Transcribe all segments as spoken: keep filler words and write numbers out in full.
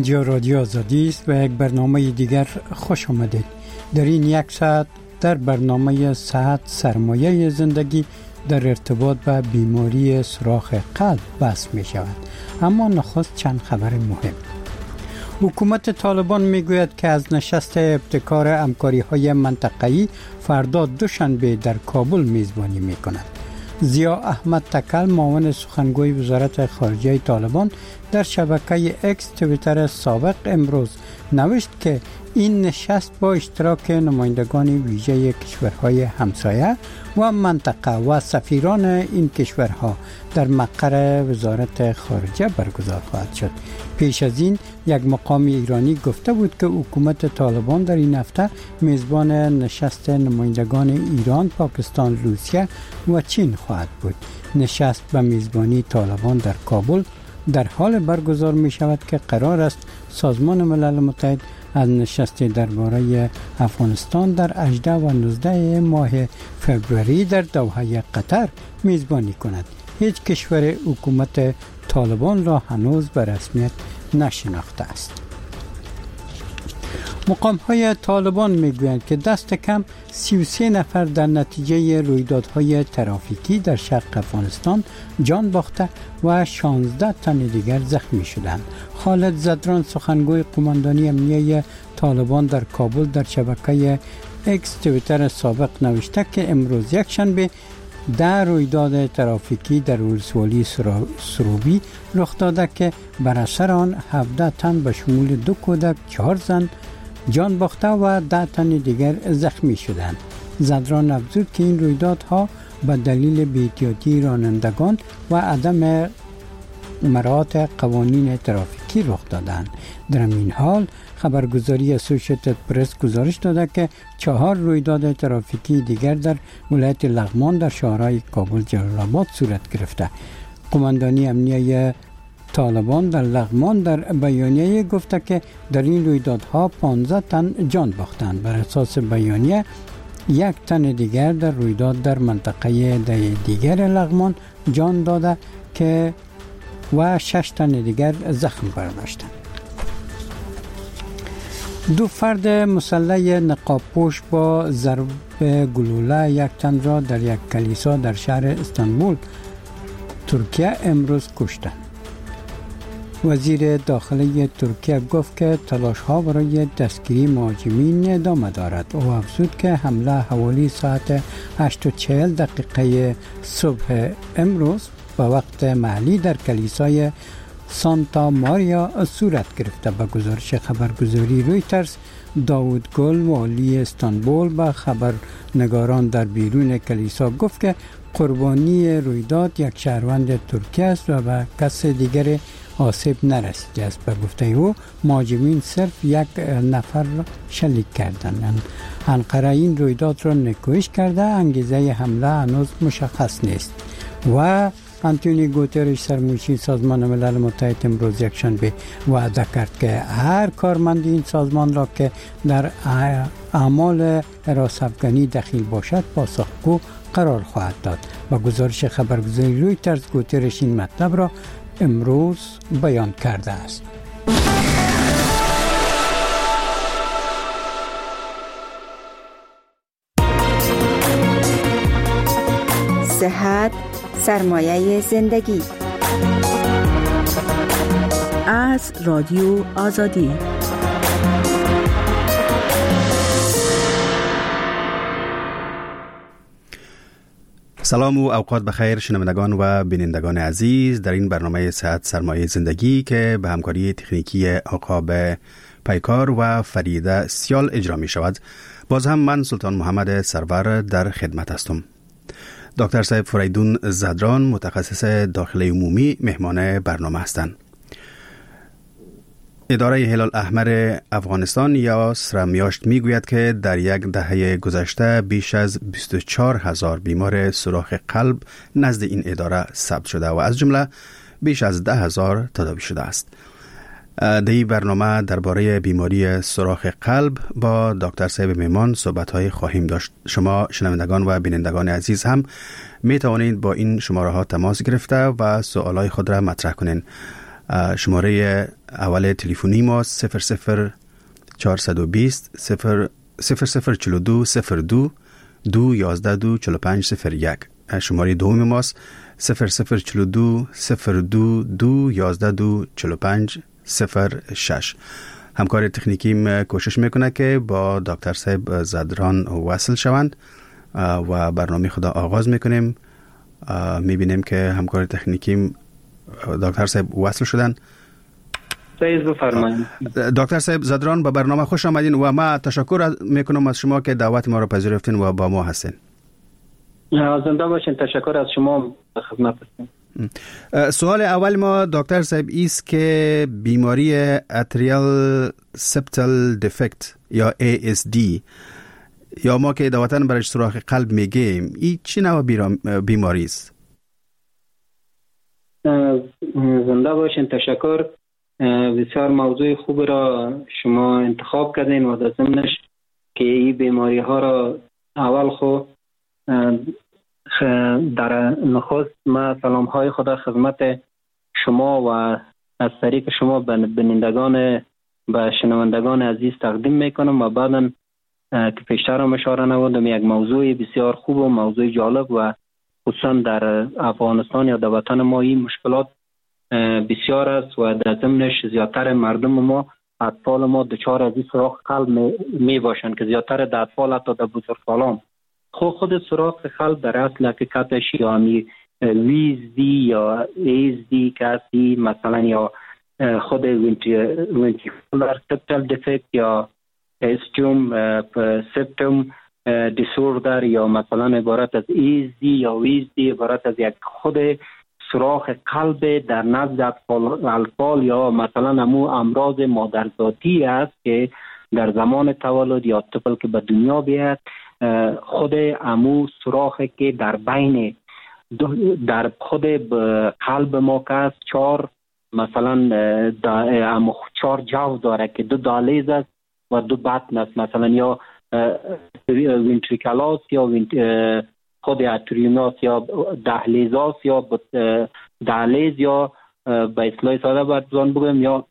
اینجا رادیو آزادی است و یک برنامه دیگر خوش آمدید. در این یک ساعت در برنامه صحت سرمایه زندگی در ارتباط با بیماری سوراخ قلب بحث می شود. اما نخست چند خبر مهم. حکومت طالبان می گوید که از نشست ابتکار همکاری های منطقه‌ای فردا دوشنبه در کابل میزبانی می کند. ضیا احمد تکل معاون سخنگوی وزارت خارجه طالبان در شبکه اکس توییتر سابق امروز نوشت که این نشست با اشتراک نمایندگان ویژه کشورهای همسایه و منطقه و سفیران این کشورها در مقر وزارت خارجه برگزار خواهد شد. پیش از این یک مقام ایرانی گفته بود که حکومت طالبان در این هفته میزبان نشست نمایندگان ایران، پاکستان، روسیه و چین خواهد بود. نشست به میزبانی طالبان در کابل در حال برگزار می شود که قرار است سازمان ملل متحد از نشست درباره افغانستان در هجده و نوزده ماه فوریه در دوحه قطر میزبانی کند. هیچ کشور حکومت طالبان را هنوز به رسمیت نشناخته است. مقام های طالبان میگویند که دست کم سی و سه نفر در نتیجه رویدادهای ترافیکی در شرق افغانستان جان باخته و شانزده تن دیگر زخمی شدند. خالد زدران سخنگوی قماندانی امنیه طالبان در کابل در شبکه اکس توییتر سابق نوشته که امروز یک شنبه در رویداد ترافیکی در ولسوالی سروبی رخ داده که بر اثر آن هفده تن به شمول دو کودک، چهار زن جان باخته و ده تن دیگر زخمی شدند. زدران افزود که این رویدادها به دلیل بی‌احتیاطی رانندگان و عدم مراعات قوانین ترافیکی رخ دادند. در این حال خبرگزاری اسوسییتد پرس گزارش داده که چهار رویداد ترافیکی دیگر در ولایت لغمان در شهرهای کابل، جلال آباد صورت گرفته. قماندانی امنیه طالبان در لغمان در بیانیه گفته که در این رویدادها پانزده تن جان باختند. بر اساس بیانیه یک تن دیگر در رویداد در منطقه دیگر لغمان جان داده که و شش تن دیگر زخم برداشتند. دو فرد مسلح نقاب پوش با ضرب گلوله یک تن را در یک کلیسا در شهر استانبول ترکیه امروز کشتند. وزیر داخلی ترکیه گفت که تلاش ها برای دستگیری مهاجمین ادامه دارد. او افزود که حمله حوالی ساعت هشت و چهل دقیقه صبح امروز به وقت محلی در کلیسای سانتا ماریا صورت گرفته. به گزارش خبرگزاری رویترز، داود گل والی استانبول به خبرنگاران در بیرون کلیسا گفت که قربانی رویداد یک شهروند ترکیه است و به کس دیگر آسیب نرسیده است. به گفته او مهاجمین صرف یک نفر را شلیک کردند. انقره این رویداد را نکوهش کرده. انگیزه حمله هنوز مشخص نیست. و آنتونی گوترش سرمنشی سازمان ملل متحد امروز یکشنبه وعده کرد که هر کارمند این سازمان را که در اعمال حراس افغانی دخیل باشد پاسخگو قرار خواهد داد. با گزارش خبرگزاری رویترز گوترش این مطلب را امروز بیان کرده است. صحت سرمایه زندگی از رادیو آزادی. سلام و اوقات بخیر شنوندگان و بینندگان عزیز. در این برنامه صحت سرمایه زندگی که به همکاری تکنیکی عقاب پیکار و فریده سیال اجرا می شود، باز هم من سلطان محمد سرور در خدمت هستم. دکتر صاحب فریدون زدران متخصص داخلی عمومی مهمان برنامه هستند. اداره هلال احمر افغانستان یا سرمیاشت می گوید که در یک دهه گذشته بیش از بیست و چهار هزار بیمار سوراخ قلب نزد این اداره ثبت شده و از جمله بیش از ده هزار تداوی شده است. در این برنامه درباره بیماری سوراخ قلب با دکتر صاحب میمان صحبت‌های خواهیم داشت. شما شنوندگان و بینندگان عزیز هم می توانید با این شماره ها تماس گرفته و سوالای خود را مطرح کنین. شماره اول تلفنی ما صفر صفر چهارصد و بیست صفر صفر صفر چهل و دو صفر دو دو یازده دو چهل و پنج صفر یک. شماره دوم ماست صفر صفر چهل و دو صفر دو دو یازده دو چهل و پنج صفر شش. همکار تکنیکیم کوشش میکنه که با دکتر صاحب زدران وصل شوند و برنامه خدا آغاز میکنیم. میبینیم که همکار تکنیکیم دکتر صاحب وصل شدن. سعید بفرمایید. دکتر صاحب زدران به برنامه خوش آمدین و ما تشکر میکنم از شما که دعوت ما رو پذیرفتین و با ما هستین. زنده باشین. تشکر از شما. خدمت هستیم. سوال اول ما دکتر صاحب است که بیماری اتریال سپتال دفکت یا ای اس دی یا ما که عادتاً برش سوراخ قلب میگیم، این چه نوع بیماری است؟ زنده باشین. تشکر. بسیار موضوع خوب را شما انتخاب کردین و در ضمنش که این بیماری ها را اول خو در نخست ما سلام های خدا خدمت شما و از طریق شما بینندگان و شنوندگان عزیز تقدیم میکنم و بعداً که پیشتر هم اشاره نمودم یک موضوع بسیار خوب و موضوع جالب و خصوصا در افغانستان یا در وطن ما این مشکلات بسیار است و در ضمنش زیادتر مردم ما اطفال ما دچار از این سوراخ قلب می باشند که زیادتر در اطفال حتی در بزرگسالان. خود خود سوراخ قلب در اصل حقیقتش یا ویز دی یا ایز دی کسی مثلا یا خود ونتریکولار سپتال دفکت یا استیوم سپتوم دیسوردر یا مثلا عبارت از ایز دی یا ویز دی عبارت از یک خود سوراخ قلب در نزد اطفال یا مثلا امو امراض مادرزادی است که در زمان تولد یا طفل که به دنیا بیاد خود امو سوراخی که در بین در خود قلب ما که است چهار مثلا امو چهار جو داره که دو دهلیز است و دو بطن است، مثلا یا وینتریکلاس یا خود اتریوماس یا دهلیزاس یا دهلیز یا به اصطلاح ساده برزان بگم یا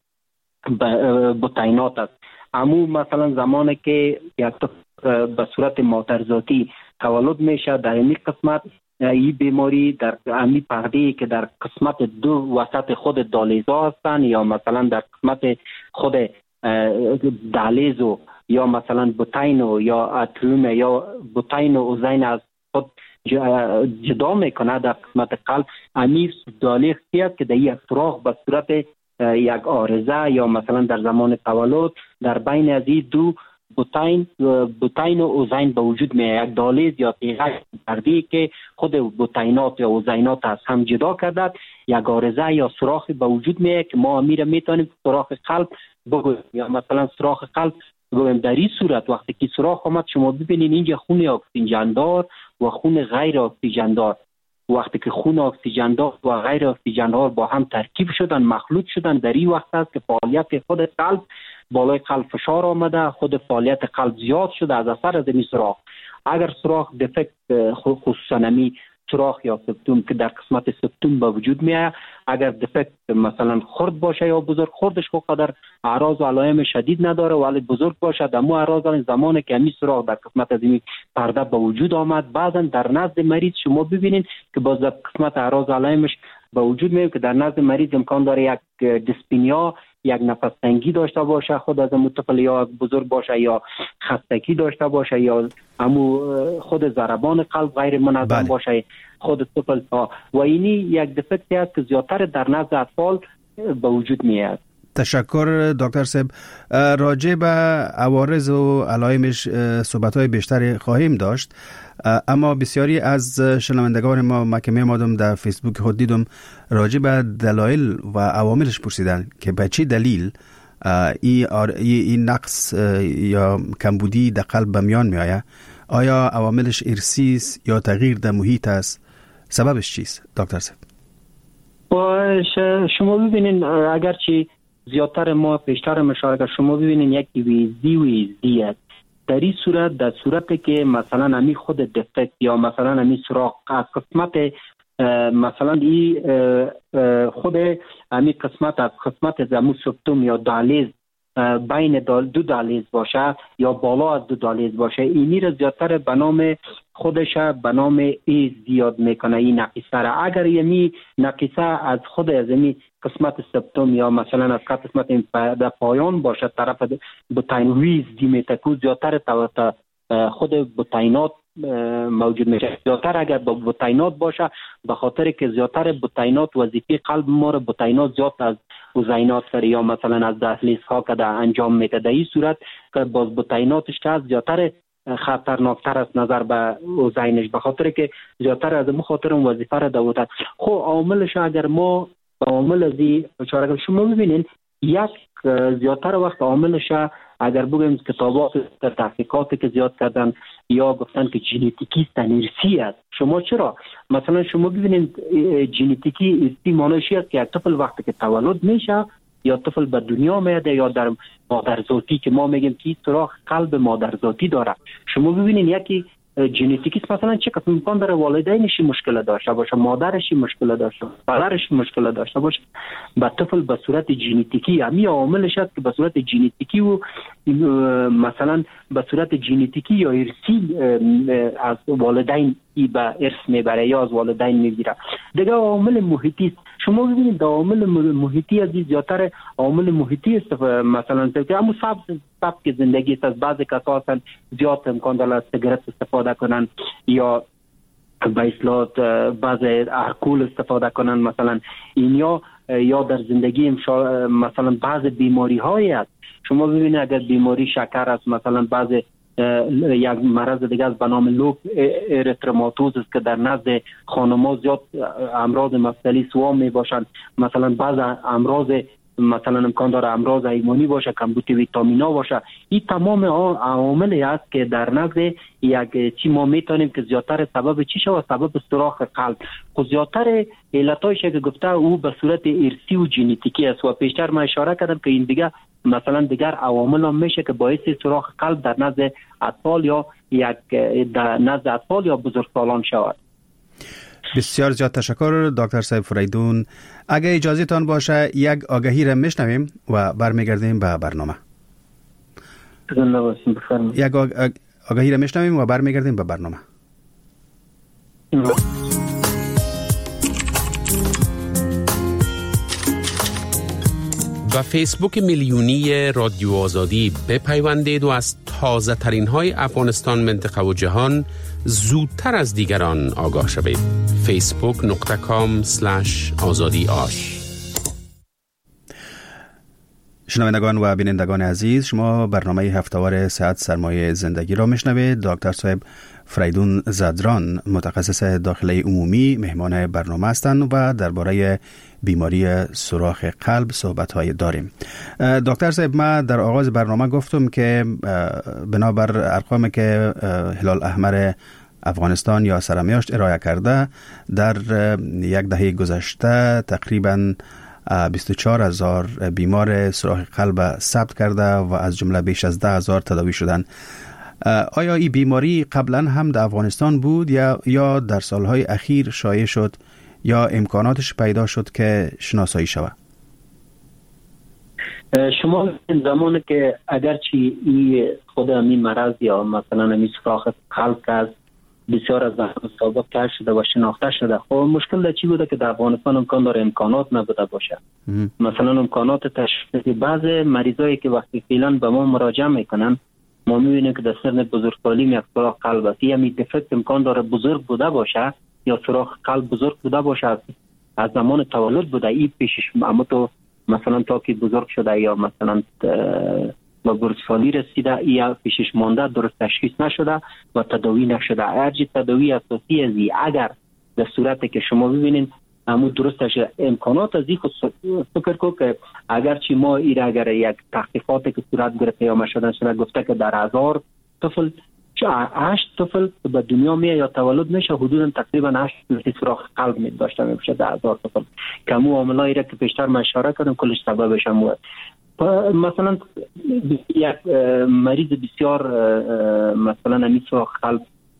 بطینات است. امو مثلا زمانی که یک به صورت مادرزادی تولد میشه در این قسمت این بیماری در امی پرده‌ای که در قسمت دو وسط خود دهلیزا هستن یا مثلا در قسمت خود دهلیزو یا مثلا بطینو یا اتریوم یا بطین و اوزین از خود جدا میکنه در قسمت قلب. امی دهلیز است که در یک سوراخ به صورت یک آرزه یا مثلا در زمان تولد در بین از این دو بطین بطین و اوزین به وجود میاد. یک دهلیز یا تیغه پرده‌ای که خود بطینات یا اوزینات از هم جدا کرده یک آرزه یا سوراخی به وجود میاد که ما امیر میتونیم سوراخ قلب بگویم یا مثلا سوراخ قلب بگویم. در این صورت وقتی که سوراخ آمد شما ببینید اینجا خون اکسیژن دار و خون غیر اکسیژن دار. وقتی که خون اکسیژن دار و غیر اکسیژن دار با هم ترکیب شدن مخلوط شدن در این وقت است که فعالیت خود قلب بالای قلب فشار آمده، خود فعالیت قلب زیاد شده از اثر از این سوراخ. اگر سوراخ دفکت خصوصا نمی سوراخ یا سپتوم که در قسمت سپتوم به وجود میاد اگر دفکت مثلا خرد باشه یا بزرگ خردش خود قدر اعراض و علائم شدید نداره ولی بزرگ باشه دمو اعراض زمانی که همین سوراخ در قسمت از این پرده به وجود آمد بعضا در نزد مریض شما ببینید که باز در قسمت اعراض علائمش به وجود میاد که در نزد مریض امکان داره یک دیسپنیا یک نفس تنگی داشته باشه خود از امو طفل یا بزرگ باشه یا خستگی داشته باشه یا امو خود ضربان قلب غیر منظم بله. باشه خود طفل ها و اینی یک دفکتی است که زیادتر در نزد اطفال به وجود میاد. تشکر دکتر صاحب. راجع به عوارض و علائمش صحبت‌های بیشتری خواهیم داشت، اما بسیاری از شنوندگان ما ما که می‌آمدم در فیسبوک خود دیدم راجع به دلایل و عواملش پرسیدن که به چه دلیل این این نقص یا کمبودی در قلب به میان میآید. آیا عواملش ارثی است یا تغییر در محیط است؟ سببش چیست دکتر صاحب؟ شما ببینید اگرچه زیادتر ما پیشتر مشارکت شما ببینید یکی ویزی ویزی است. در این صورت در صورتی که مثلا امی خود دفکت یا مثلا امی سوراخ از قسمت مثلا این خود همین قسمت از قسمت زمو سپتوم یا دهلیز بین دو دهلیز باشه یا بالا از دو دهلیز باشه، اینی را زیادتر به نام خودش به نام ایز زیاد میکنه این نقیصه را. اگر یمی نقیصه از خود از یمی قسمت سپتوم یا مثلا از قسمت در پایان باشه طرف بوتینویز دیمیتکو زیادتر توسط خود بوتینات موجود میشه. زیادتر اگر با بوتینات باشه به خاطر که زیادتر بوتینات وظیفه قلب ما رو بوتینات زیاد از اوزینات سر یا مثلا از دهلیز ها که در انجام میده. در این صورت که باز بوتیناتش که زیادتر خطرناکتر از نظر به اوزینش به خاطر که زیادتر از مخاطر اون وظیفه را داوده. خب عاملش اگر ما به عامل ازی اشاره شما ببینین یک زیادتر وقت عاملش اگر بگیم کتابات تحقیقاتی که زیاد کردن یا گفتن که ژنتیکی ارثی است. شما چرا مثلا شما ببینید ژنتیکی ارثی معنیش است که یک طفل وقتی که تولد میشه یا طفل به دنیا میاد یا در مادرزادی که ما میگیم که سوراخ قلب مادرزادی داره، شما ببینید یکی ژنتیکی مثلا چه قسم امکان داره والدینش مشکل داشته باشه، مادرش مشکل داشته باشه، پدرش مشکل داشته باشه، با طفل به صورت ژنتیکی همین عاملش است که به صورت ژنتیکی و مثلا به صورت ژنتیکی یا ارثی از والدین به ارث میبره یا از والدین میگیره. دیگه عامل محیطی است. شما ببینید عامل محیطی از زیادتر عامل محیطی است. مثلا که همون سبز سبک زندگی است. از بعضی کسا هستن زیاد امکان داره سیگارت استفاده کنن یا به اصطلاح بعض الکل استفاده کنن مثلا این یا یا در زندگی مثلا بعض بیماری هایی است. شما ببینید اگر بیماری شکر است مثلا بعض یک مرض دیگه از به نام لوپ اریتروماتوز است که در نزد خانم‌ها زیاد امراض مفصلی سوام می باشند. مثلا بعض امراض مثلا امکان داره امراض ایمنی باشه، کمبود ویتامینا باشه. این تمام عواملی است که در نزد یک چی ما میتونیم که زیادتر سبب چی شود، سبب سوراخ قلب. خود زیادتر علتایش که گفته او به صورت ارثی و ژنتیکی است و پیشتر ما اشاره کردم که این دیگه مثلا دیگر عوامل هم میشه که باعث سوراخ قلب در نزد اطفال یا یک در نزد اطفال یا بزرگسالان شود. بسیار زیاد تشکر دکتر صاحب فریدون. اگه اجازه تان باشه یک آگهی را میشنویم و برمیگردیم به برنامه. یک آگهی را میشنویم و برمیگردیم به برنامه. و فیسبوک میلیونی رادیو آزادی بپیوندید و از تازه ترین های افغانستان، منطقه و جهان زودتر از دیگران آگاه شوید. فیسبوک نقطه کام سلش آزادی آش. شنوندگان و بینندگان عزیز، شما برنامه هفته‌وار صحت سرمایه زندگی را میشنوید. دکتر صاحب فریدون زدران متخصص داخله عمومی مهمان برنامه هستند و درباره بیماری سوراخ قلب صحبت‌های داریم. دکتر صاحب، ما در آغاز برنامه گفتم که بنابر ارقامی که هلال احمر افغانستان یا سرمیاشت ارائه کرده، در یک دهه گذشته تقریباً بیست و چهار هزار بیمار سوراخ قلب ثبت کرده و از جمله بیش از ده هزار تداوی شدن. آیا این بیماری قبلا هم در افغانستان بود یا یا در سالهای اخیر شایع شد یا امکاناتش پیدا شد که شناسایی شود؟ شما زمانی که اگرچه این خود همین مرض یا مثلا همین سوراخ قلب که از بسیار از سابق کش شده و شناخته شده، خب مشکل در چی بوده که در افغانستان امکان داره امکانات نبوده باشه. مثلا امکانات تشخیصی بعض مریضایی که وقتی فعلا به ما مراجعه میکنن ما میبینیم که در سن بزرگسالی یک سوراخ قلب است. یعنی دفکت امکان داره بزرگ بوده باشه یا سوراخ قلب بزرگ بوده باشه، از زمان تولد بوده این پیشش، اما تو مثلا تا که بزرگ شده یا مثلا و بزرگسالی رسیده یا پیشش مانده درست تشخیص نشده و تداوی نشده. هرچی تداوی اساسی ازی اگر در صورتی که شما ببینید همون درست شده امکانات از این خود فکر کنید که اگرچه ما این اگر یک تحقیقاتی که صورت گرفته یا مشاهده شده گفته که در هزار طفل هشت طفل به دنیا میاد یا تولد میشه حدودا تقریبا هشت سوراخ قلب می داشته میشه در هزار طفل. کمو عاملایی را که پیشتر ما اشاره کردم کلش سببش هم بود. مثلا یک مریض بسیار مثلا همین سوراخ قلب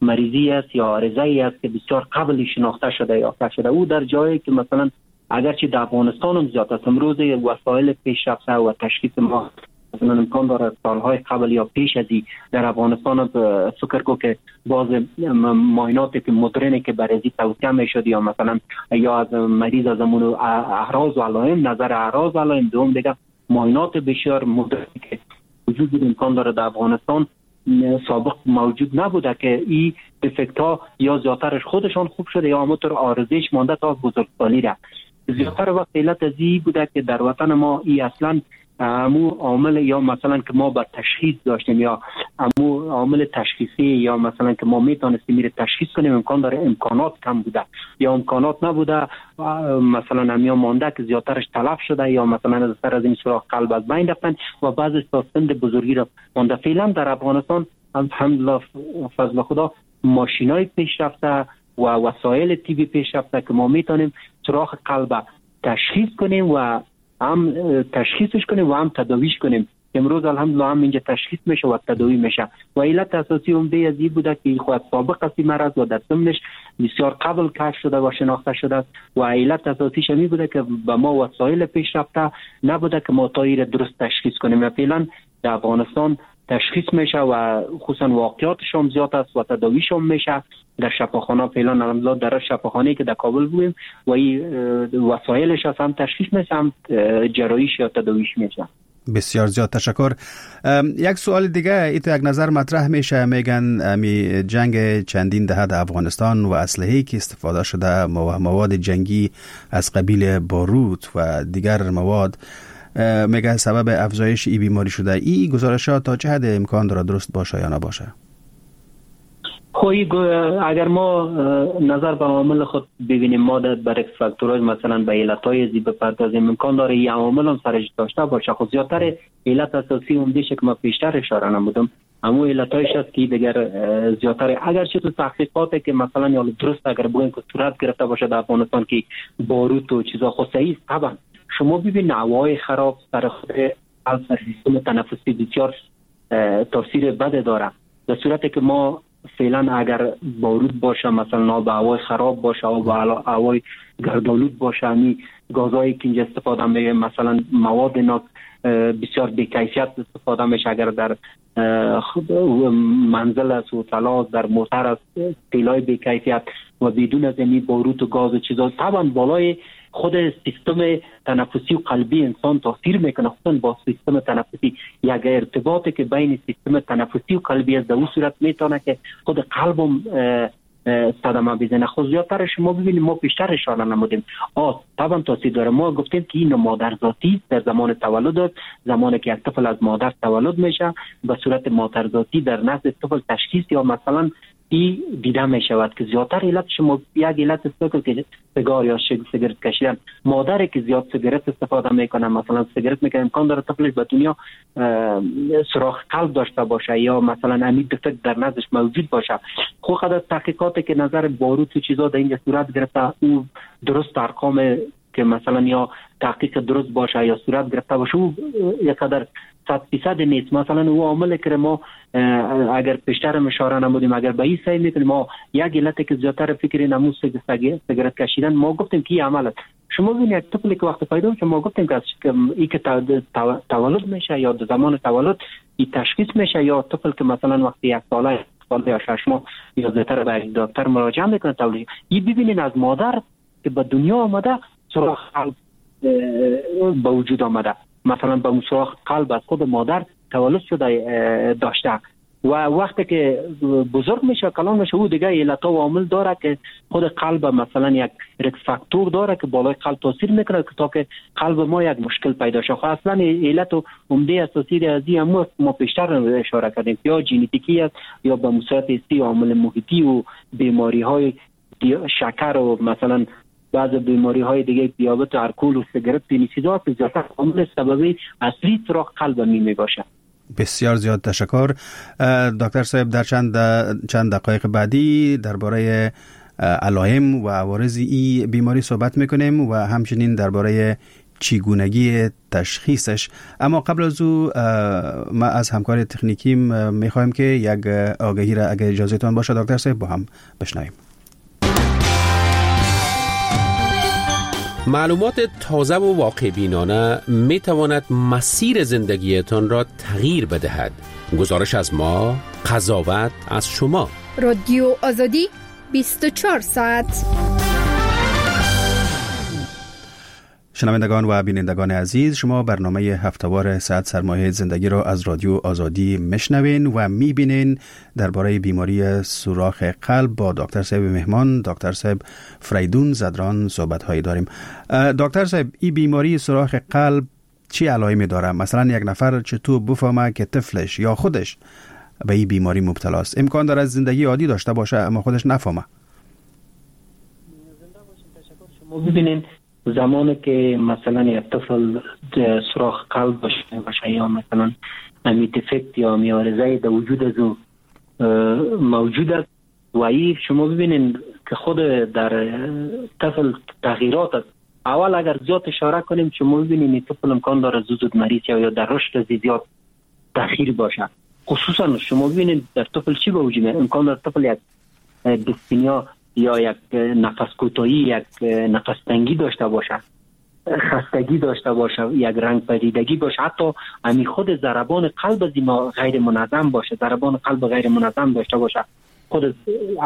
مریضی است یا عارضه‌ای است که بسیار قبل شناخته شده یا کشف شده. او در جایی که مثلا اگرچه در افغانستان هم زیاد است، امروز وسایل پیشرفته و تشخیص ما مثلا امکان داره سالهای قبل یا پیش از این در افغانستان فکر کو که باز معایناتی که مدرنی که برای توصیه میشد یا مثلا یا از مریض از امون اعراض و علائم، نظر اعراض و علائم، دوم دیگه معاینات بسیار مدرنی که وجود امکان داره در افغانستان سابق موجود نبوده که این دفکت ها یا زیادترش خودشان خوب شده یا همونطور عارضه‌اش مانده تا بزرگسالی را. زیادتر وقت علت از این بوده که در وطن ما ای اصلا امو عامل یا مثلا که ما با تشخیص داشتیم یا امو عامل تشخیصی یا مثلا که ما میتونستیم میره تشخیص کنیم امکان داره امکانات کم بوده یا امکانات نبوده، مثلا همیا مانده که زیادترش تلف شده یا مثلا از سر از این سوراخ قلب از بین رفتن و بعضی تا سند بزرگی را مانده. فعلا در افغانستان الحمدلله فضل خدا ماشینای پیشرفته و وسایل تیبی پیشرفته که ما میتونیم سوراخ قلب تشخیص کنیم و هم تشخیصش کنیم و هم تداویش کنیم. امروز الحمدلله هم اینجا تشخیص میشه و تداوی میشه و علت اساسی عمده از این بوده که خود سابق است مرض و در ضمنش بسیار قبل کشف شده و شناخته شده است و علت اساسیش همین بوده که به ما وسایل پیشرفته نبوده که ما تا این درست تشخیص کنیم. و فعلا در افغانستان تشخیص میشه و خصوصا واقعیاتش هم زیاد است و تداویش هم میشه در شفاخانه. فعلا الحمدلله در شفاخانه که در کابل بودیم و این وسایلش هم تشخیص میشه هم جراحیش یا تداویش میشه. بسیار زیاد تشکر. یک سوال دیگه ایت یک نظر مطرح میشه، میگن می جنگ چندین دهه در افغانستان و اسلحه‌ای که استفاده شده مواد جنگی از قبیل باروت و دیگر مواد میگه سبب افزایش این بیماری شده. این گزارشات تا چه حد امکان داره درست باشه یا نباشه؟ خوی اگر ما نظر به عوامل خود ببینیم، ما در برعکس فاکتورهای مثلا به علتهای زی بپردازیم، امکان داره این عوامل هم سرش داشته باشه. خب زیادتر علت اساسی اومدیش که ما پیشتر اشاره نمودم همون علتایش است که دیگر زیادتر اگرچه تو تحقیقاته که مثلا یا درست اگر بگیم که صورت گرفته باشه در افغانستان که باروت و چیزا خود صحیح است. طبعا شما ببین هوای خراب سر خود سر سیستم تنفسی بسیار تاثیر بد داره. در صورتی که ما فعلا اگر بارود باشه، مثلا به هوای خراب باشه و به هوای گردآلود باشه، همین گازایی که اینجا استفاده میشه مثلا مواد ناک بسیار بی‌کیفیت استفاده میشه. اگر در منزل است و تلاش در موتر است تیلای بی‌کیفیت و بدون از این بارود و گاز و چیزا طبعا بالای خود سیستم تنفسی و قلبی انسان تاثیر میکنه. خصوصا با سیستم تنفسی یک ارتباطی که بین سیستم تنفسی و قلبی است، در اون صورت میتونه که خود قلبم صدمه بزنه. خود زیادتر شما ببینید ما بیشتر اشاره نمودیم آه طبعا تاثیر داره. ما گفتیم که این مادرزادی در زمان تولد است، زمانی که یک طفل از مادر تولد میشه به صورت مادرزادی در نزد طفل تشخیص یا مثلا ای دیده می شود که زیادتر علت شما یک علت است که سیگار یا سیگارت کشیدن. مادری که زیاد سیگارت استفاده میکنه، مثلا سیگارت میکنه، امکان داره طفلش به دنیا سوراخ قلب داشته باشه یا مثلا امید دفکت در نزدش موجود باشه. خود قدر تحقیقاتی که نظر باروت و چیزا در اینجا صورت گرفته او درست ارقام که مثلا یا تحقیق درست باشه یا صورت گرفته باشه او یک قدر صد فیصد نیست. مثلا او عامل که ما اگر پیشتر اشاره نمودیم اگر به این سعی میکنیم ما یک علت که زیادتر فکر نموز سیگارت کشیدن ما گفتیم که این عمل است. شما ببینید یک طفلی که وقت پیدا میشه ما گفتیم که این که تولد میشه یا در زمان تولد این تشخیص میشه یا طفل که مثلا وقتی یک ساله سال یا شش ماه یا زیادتر به دکتر مراجعه میکنه تولد این ببینید از مادر که به دنیا آمده سوراخ قلب به وجود آمده، مثلا به سوراخ قلب از خود مادر تولد شده داشته و وقتی که بزرگ میشه کلان میشه او دیگه علت و عامل داره که خود قلب مثلا یک ریکس فاکتور داره که بالای قلب تاثیر میکنه که تا که قلب ما یک مشکل پیدا شه. خب اصلا علت و عمده اساسی از این هم ما پیشتر اشاره کردیم یا ژنتیکی است یا به صورت سی عامل محیطی و بیماری های شکر و مثلا بعض بیماری های دیگه دیابت و الکل و سیگارت این چیزا زیادتر عامل سببی اصلی سوراخ قلب می باشه. بسیار زیاد تشکر دکتر صاحب. در چند چند دقایق بعدی درباره علائم و عوارض این بیماری صحبت میکنیم و همچنین درباره چگونگی تشخیصش. اما قبل از او ما از همکار تکنیکیم میخوایم که یک آگهی را اگر اجازهتان باشه دکتر صاحب با هم بشنویم. معلومات تازه و واقع بینانه می تواند مسیر زندگیتان را تغییر بدهد. گزارش از ما، قضاوت از شما. رادیو آزادی بیست و چهار ساعت. شنوندگان و بینندگان عزیز، شما برنامه هفته‌وار صحت سرمایه زندگی را از رادیو آزادی میشنوین و میبینین. درباره بیماری سوراخ قلب با دکتر صاحب مهمان، دکتر صاحب فریدون زدران صحبت هایی داریم. دکتر صاحب، این بیماری سوراخ قلب چی علائمی داره؟ مثلا یک نفر چطور بفهمه که طفلش یا خودش به این بیماری مبتلا است؟ امکان داره زندگی عادی داشته باشه اما خودش نفهمه. شما ببینید زمانی که مثلا یک طفل سوراخ قلب باشه باشه یا مثلا امیتفکت یا میارزه در وجود از او موجود است و این شما ببینید که خود در طفل تغییرات است. اول اگر زیاد اشاره کنیم شما ببینید این طفل امکان داره زود زود مریض یا در رشد زیاد تأخیر باشه. خصوصا شما ببینید در طفل چی به وجود میاد؟ امکان داره طفل یک دیسپنیا یا یک نفس کوتاهی، یک نفس تنگی داشته باشه، خستگی داشته باشه، یک رنگ پریدگی باشه، حتی امی خود ضربان قلب از ما غیر منظم باشه، ضربان قلب غیر منظم داشته باشه، خود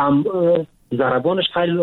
ضربانش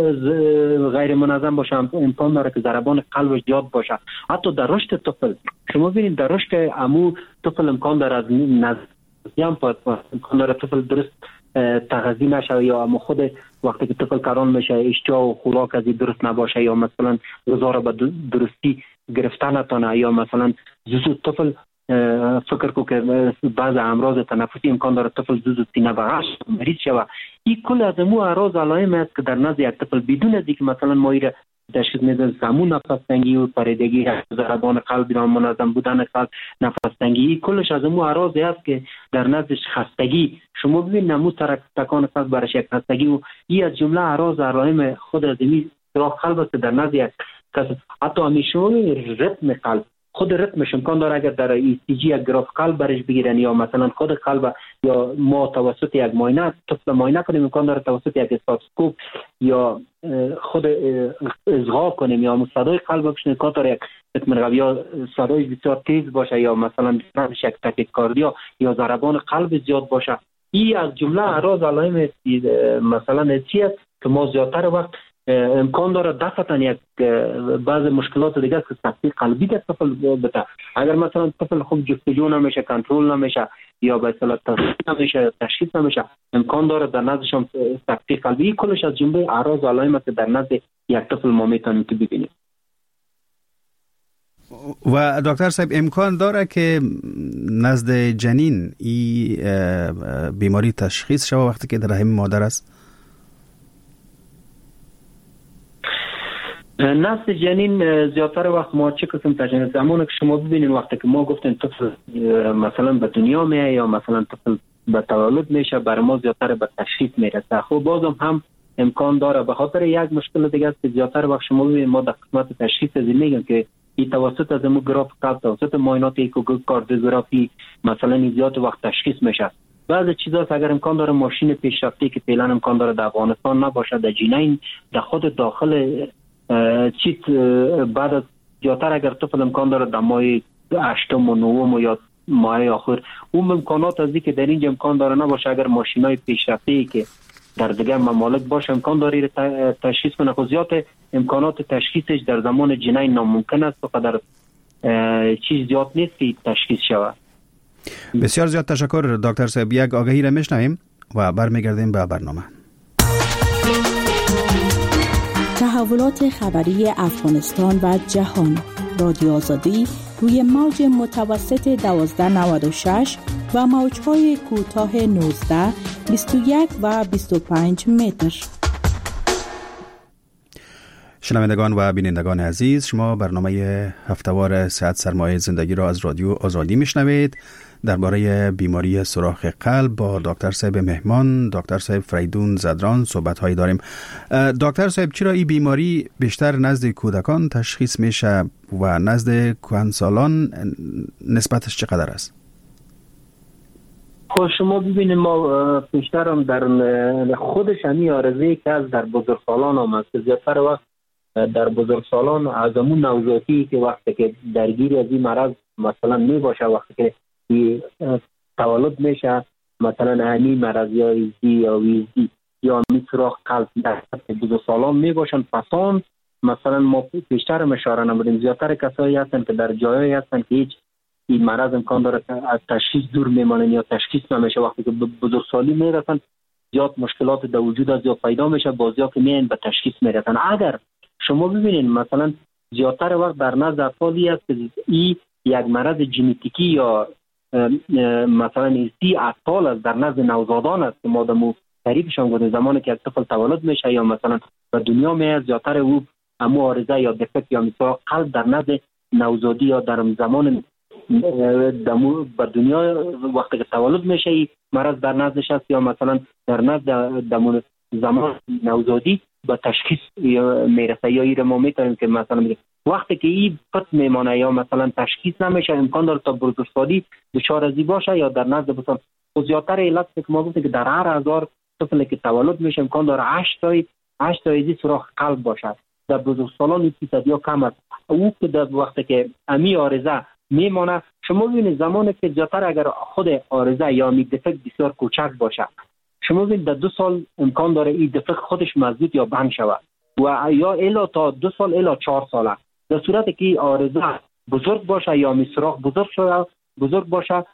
غیر منظم باشه، امکان داره که ضربان قلبش زیاد باشه. حتی در رشد طفل شما ببینید در رشد عمو طفل امکان داره از نزدیام پاس امکان داره طفل درست تغذیه نشه یا اما خود وقتی که طفل کاران میشه اشتها و خوراک از درست نباشه یا مثلا غذا را به درستی گرفتن نتونه یا مثلا زود طفل فکر کو که بعض امراض تنفسی امکان داره طفل زود سینه بغش مریض شود. این کل از مو اعراض علائم است که در نزد یک طفل بدون از اینکه مثلا ما ایره تشخیص میدیم سمون نفس تنگی و پریدگی، ضربان قلب نامنظم بودن قلب، نفس تنگی، کلش از مو اعراضی است که در نزدش خستگی شما ببین نمو ترک تکان قلب برش یک خستگی و این از جمله اعراض علائم خود از این سوراخ قلب است در نزد یک کس. حتی همیشون ریتم قلب خود ریتمش امکان داره اگر در ای سی جی یک گراف قلب برش بگیرن یا مثلا خود قلب یا ما توسط یک معاینه طفل معاینه کنیم امکان داره توسط یک استاتوسکوپ یا خود اصغا کنیم یا صدای قلب بشنویم امکان داره یک ریتم یا صدای بسیار تیز باشه یا مثلا یک تاکیکاردیا یا ضربان قلب زیاد باشه. این از جمله اعراض علائم مثلا چی است که ما زیادتر وقت امکان داره دفعتاً یک بعض مشکلات دیگه است که سختی قلبی در طفل بده. اگر مثلا طفل خوب جستجو نمیشه، کنترل نمیشه یا به اصطلاح تشخیص نمیشه تشخیص نمیشه امکان داره در نزدشون سختی قلبی. کلش از جمله اعراض علائم است در نزد یک طفل ما میتونیم که ببینیم. و دکتر صاحب امکان داره که نزد جنین این بیماری تشخیص شود وقتی که در رحم مادر است؟ نسل جنین زیادتر وقت ما چه قسم تشخیص زمانی که شما ببینید وقتی که ما گفتیم طفل مثلا به دنیا میاد یا مثلا طفل به تولد میشه بر ما زیادتر به تشخیص میرسه. خب بازم هم امکان داره به خاطر یک مشکل دیگه است که زیادتر وقت شما ببینید ما در قسمت تشخیص از میگم که این توسط از مو گراف قلب توسط معاینات ایکوکاردیوگرافی مثلا زیاد وقت تشخیص میشه. بعضی چیزا اگر امکان داره ماشین پیشرفته که فعلا امکان داره در افغانستان نباشه در جنین در خود داخل چیت بعد از زیادتر اگر طفل امکان داره در ماه هشتم و نهم یا ماه آخر اون امکانات از اینکه در اینجا امکان داره نباشه اگر ماشینای پیشرفته‌ای که در دیگر ممالک باشه امکان داره تشخیص کنه. خود زیاد امکانات تشخیصش در زمان جنین ناممکن است و قدر چیز زیاد نیست که تشخیص شود. بسیار زیاد تشکر دکتر صاحب. یک آگهی را میشنویم و برمیگردیم به برنامه. تحولات خبری افغانستان و جهان. رادیو آزادی روی موج متوسط دوازده نود و شش و موج‌های کوتاه نوزده، بیست و یک و بیست و پنج متر. شنوندگان و بینندگان عزیز، شما برنامه هفته‌وار صحت سرمایه زندگی را از رادیو آزادی میشنوید. درباره بیماری سوراخ قلب با دکتر صاحب مهمان دکتر صاحب فریدون زدران صحبت هایی داریم. دکتر صاحب، چرا این بیماری بیشتر نزد کودکان تشخیص میشه و نزد کهنسالان نسبتش چقدر است؟ خب شما ببینید، ما بیشتر هم در خودش همی آرزه که از در بزرگسالان هم است. زیادتر وقت در بزرگسالان از همون نوزادی که وقتی که درگیر از این مرض مثلا می باشه، وقتی که تولد میشه مثلا همی مرض یا ایزدی یا ویزدی یا می سوراخ قلب در بزرگسالان می باشن، پسان مثلا ما بیشتر هم اشاره نمودیم زیادتر کسایی هستن که در جایی هستن که هیچ این مرض امکان داره که از تشخیص دور میمانن یا تشخیص نمیشه. وقتی که بزرگسالی میرسن زیاد مشکلات در وجود از زیاد پیدا میشه، بازیا که میان به تشخیص میرسن. اگر شما ببینید مثلا زیادتر وقت در نزد اطفالی است که این یک مرض ژنتیکی یا مثلا ایستی اطفال است، در نزد نوزادان است که ما دمو تعریفشان گفتیم زمانی که طفل تولد میشه یا مثلا به دنیا میاد، زیادتر او امو عارضه یا دفکت یا مثلا قلب در نزد نوزادی یا در زمان دمو به دنیا وقتی که تولد میشه ای مرض در نزدش است یا مثلا در نزد دمو زمان نوزادی به تشخیص میرسه. یا این رو ما میتونیم که مثلا وقتی که این پت میمانه یا مثلا تشخیص نمیشه، امکان داره تا بزرگسالی دچار ازی باشه یا در نزد بسان زیادتر علت که ما گفتیم که در هر هزار طفلی که تولد میشه امکان داره هشت تای هشت تای سوراخ قلب باشه. در بزرگسالان این فیصد یا کم است. او که در وقتی که امی عارضه میمانه، شما ببینید زمانی که زیادتر اگر خود عارضه یا می دفکت بسیار کوچک باشه، شما ببینید در دو سال امکان داره این دفکت خودش مسدود یا بند شود و یا الا تا دو سال الا چهار ساله. در صورتی که عارضه بزرگ باشه یا می سوراخ بزرگ شده بزرگ باشه،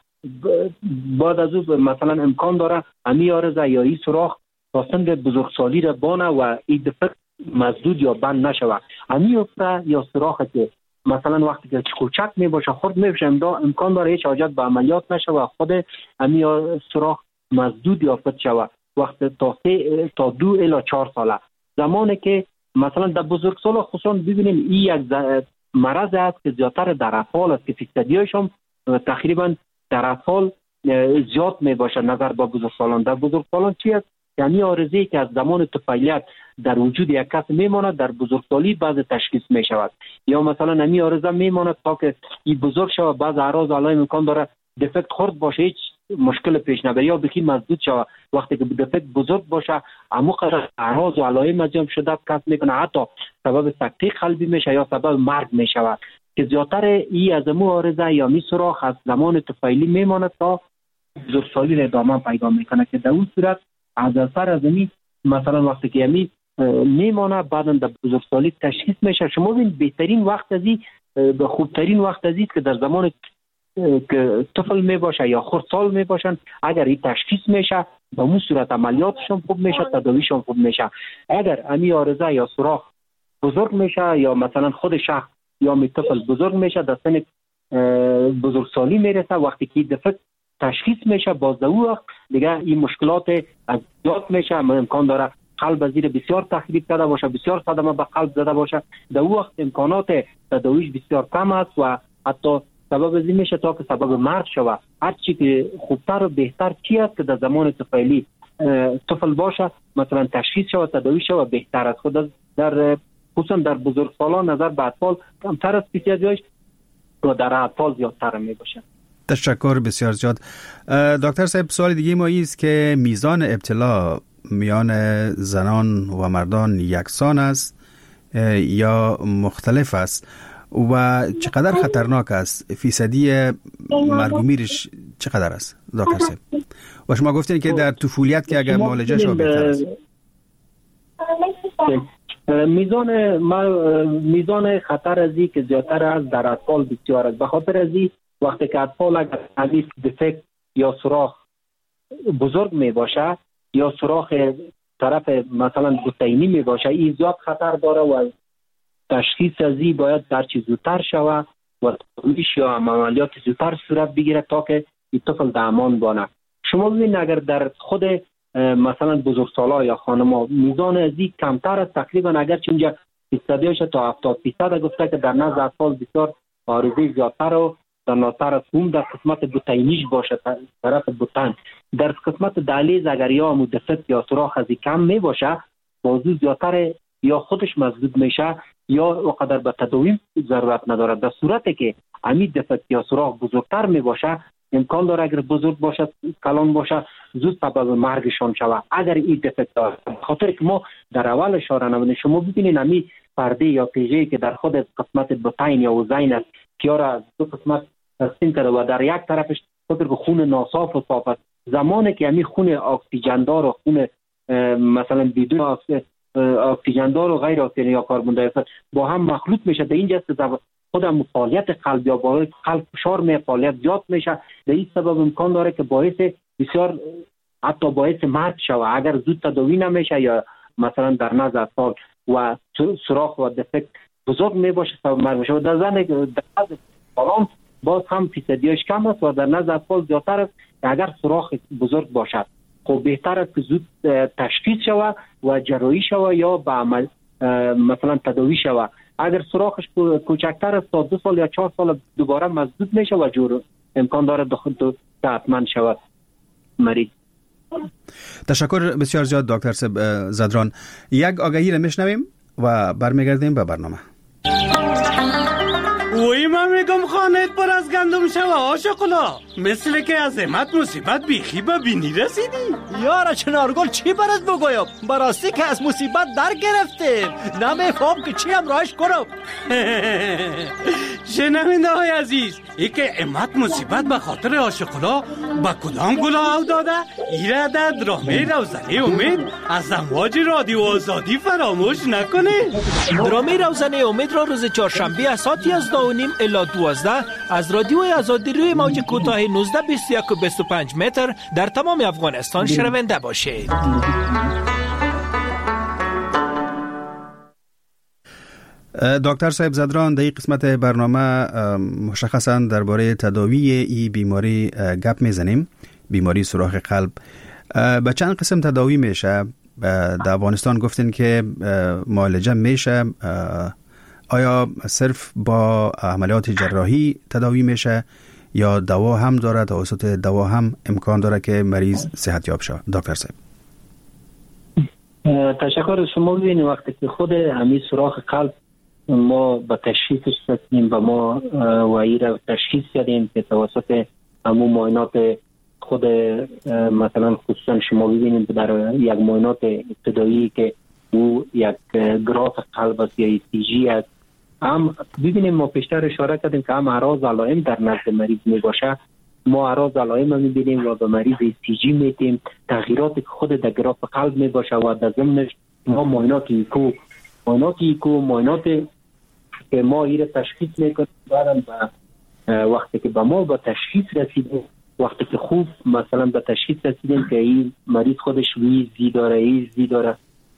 بعد از او مثلا امکان داره امی عارضه یا این سوراخ تا سن بزرگسالی را بانه و این دفکت مسدود یا بند نشود. امی افره یا سوراخی که مثلا وقتی که کوچک می باشه خرد می بشه امکان داره هیچ حاجت به عملیات نشه و خود امی سوراخ مسدود یافت شود وقت تا سه تا دو الی چهار ساله. زمانی که مثلا در بزرگسال خصوصا ببینیم این یک مرض است که زیادتر در اطفال است که فیصدیش هم تقریبا در اطفال زیاد می باشه نظر به بزرگسالان. در بزرگسالان چی است؟ یعنی عارضه‌ای که از زمان طفولیت در وجود یک کس میماند در بزرگسالی بعض تشخیص می شود یا مثلا امی عارضه میماند تا که این بزرگ شود، بعض اعراض علائم امکان داره دفکت خرد باشه هیچ مشکل پیش نبره یا بخی مسدود شود. وقتی که دفکت بزرگ باشه اما قدر اعراض و علائم انجام شده کس میکنه حتی سبب سکته قلبی میشه یا سبب مرگ میشود که زیادتر این از امو عارضه یا می سوراخ از زمان طفولی میماند تا بزرگسالی ادامه پیدا میکنه که در اون صورت از اثر از امی مثلا وقتی که امی میمانه بعدا در بزرگسالی تشخیص میشه. شما ببین بهترین وقت ازی به خوبترین وقت ازی که در زمان که طفل می باشه یا خردسال می باشن اگر این تشخیص میشه به اون صورت عملیاتشون خوب میشه، تداویشون خوب میشه. اگر امی عارضه یا سوراخ بزرگ میشه یا مثلا خود شخص یا می طفل بزرگ میشه در سن بزرگسالی میرسه، وقتی که دفعه تشخیص میشه باز در اون وقت دیگه این مشکلات از زیاد میشه، امکان داره قلب زیر بسیار تخریب کرده باشه، بسیار صدمه به قلب زده باشه. در اون وقت امکانات تداویش بسیار کم است و حتی سبب از این میشه تا که سبب مرگ شود. هر چی که خوبتر و بهتر چی است که در زمان طفولی طفل باشه مثلا تشخیص شود تداوی شود بهتر است. خود در خصوصا در بزرگسالان نظر به اطفال کمتر است پیچیدگیش و در اطفال زیادتر می باشه. تشکر بسیار زیاد. دکتر صاحب، سوال دیگه ما است که میزان ابتلا میان زنان و مردان یکسان است یا مختلف است و چقدر خطرناک است؟ فیصدی مرگ و میرش چقدر است دکتر صاحب؟ و شما گفتین که در طفولیت که اگر معالجه شو بهتر است. میزان میزان خطر ازی که زیادتر از در اطفال بسیار است. به خاطر ازی وقتی که اطفال اگر حدیث دفکت یا سوراخ بزرگ می باشه یا سوراخ طرف مثلا بطینی می باشه این زیاد خطر داره و تشخیص ازی باید درچی زودتر شود و تداویش یا عملیات زودتر صورت بگیره تا که این طفل در امان بانه. شما ببینید اگر در خود مثلا بزرگسالا یا خانما میزان ازی کمتر است تقریبا اگر چنجا فیصدیش تا هفتاد فیصد گفته که در نزد اطفال بسیار عارضه زیادتر و در ناتر است هم در قسمت بطینیش باشه طرف بطن در قسمت دهلیز اگر یا مدفت یا سوراخ از کم می باشه بازو زیادتر یا خودش مضبوط میشه یا وقدر به تداوی ضرورت نداره. در صورتی که امید دفت یا سوراخ بزرگتر می باشه امکان داره اگر بزرگ باشه کلان باشه زود سبب مرگشان شود اگر این دفت داره. خاطر که ما در اول اشاره نمودیم شما ببینید امی پرده یا پیژه‌ای که در خود قسمت بطین یا وزین است که را از دو قسمت تقسیم کرده و در یک طرفش خاطر که خون ناصاف و صاف است زمانی که امی خون اکسیژن دار و خون مثلا بدون اکسیژن دار و غیر اکسیژن یا کربن دی اکساید با هم مخلوط میشه در اینجا خود فعالیت قلب یا باعث قلب فشار می فعالیت زیاد میشه در این سبب امکان داره که باعث بسیار حتی باعث مرگ شود اگر زود تداوی نمیشه یا مثلا در نزد سال و سوراخ و دفکت بزرگ می باشه سبب مرگ میشه. در زن در نزد سالان باز هم فیصدیش کم است و در نزد اطفال زیادتر است اگر سوراخ بزرگ باشد. خب بهتر است که زود تشخیص شود و جراحی شود یا به عمل مثلا تداوی شود. اگر سوراخش کوچکتر است تا دو سال یا چهار سال دوباره مضبوط میشه و جور امکان داره دخل صحتمند شود مریض. تشکر بسیار زیاد دکتر زدران. یک آگهی را میشنویم و برمیگردیم به برنامه. وای من میگم خانه پر از گندم شوه آشقلا مثل که از امت مصیبت بیخی به بینی رسیدی. یارا چنارگل چی برات بگویم براستی که از مصیبت در گرفتیم نمیفهم که چی هم راهش کنم. شنونده های عزیز ای که امت مصیبت به خاطر آشقلا به کدام گلا او داده ایره در درامه روزنه امید از امواج رادیو آزادی فراموش نکنه. درامه روزنه امید را روز چهارشنبه از ساعت یازده و نیم الی دوازده از رادیو آزادی روی موج کوتاه نوزده بیست و یک و بیست و پنج متر در تمام افغانستان شنونده باشید. دکتر صاحب زدران در این قسمت برنامه مشخصا درباره تداوی این بیماری گپ میزنیم، بیماری سوراخ قلب. به چند قسم تداوی میشه؟ در افغانستان گفتین که معالجه میشه، آیا صرف با عملیات جراحی تداوی میشه یا دوا هم داره، توسط دوا هم امکان داره که مریض صحت یاب شه؟ دکتر صاحب تشکر. شما ببینید وقتی که خود همین سوراخ قلب ما به تشخیصش رسیدیم و ما وعی را تشخیص کردیم که توسط همون معاینات خود مثلا خصوصا شما ببینید در یک معاینات ابتدایی که او یک گراف قلب است یا ای سی جی است، هم ببینیم ما پیشتر اشاره کردیم که هم اعراض علائم در نزد مریض می باشه، ما اعراض علائم می بینیم و به مریض ای سی جی میدیم، تغییراتی که خود در گراف قلب می باشه و در ضمنش ما معاینات ایکو معاینات ایکو معاینات که ما ایره تشخیص میکنیم. بعدم وقتی که به ما به تشخیص رسیدیم، وقتی که خوب مثلا به تشخیص رسیدیم که این مریض خودش ویزی داره ایزی داره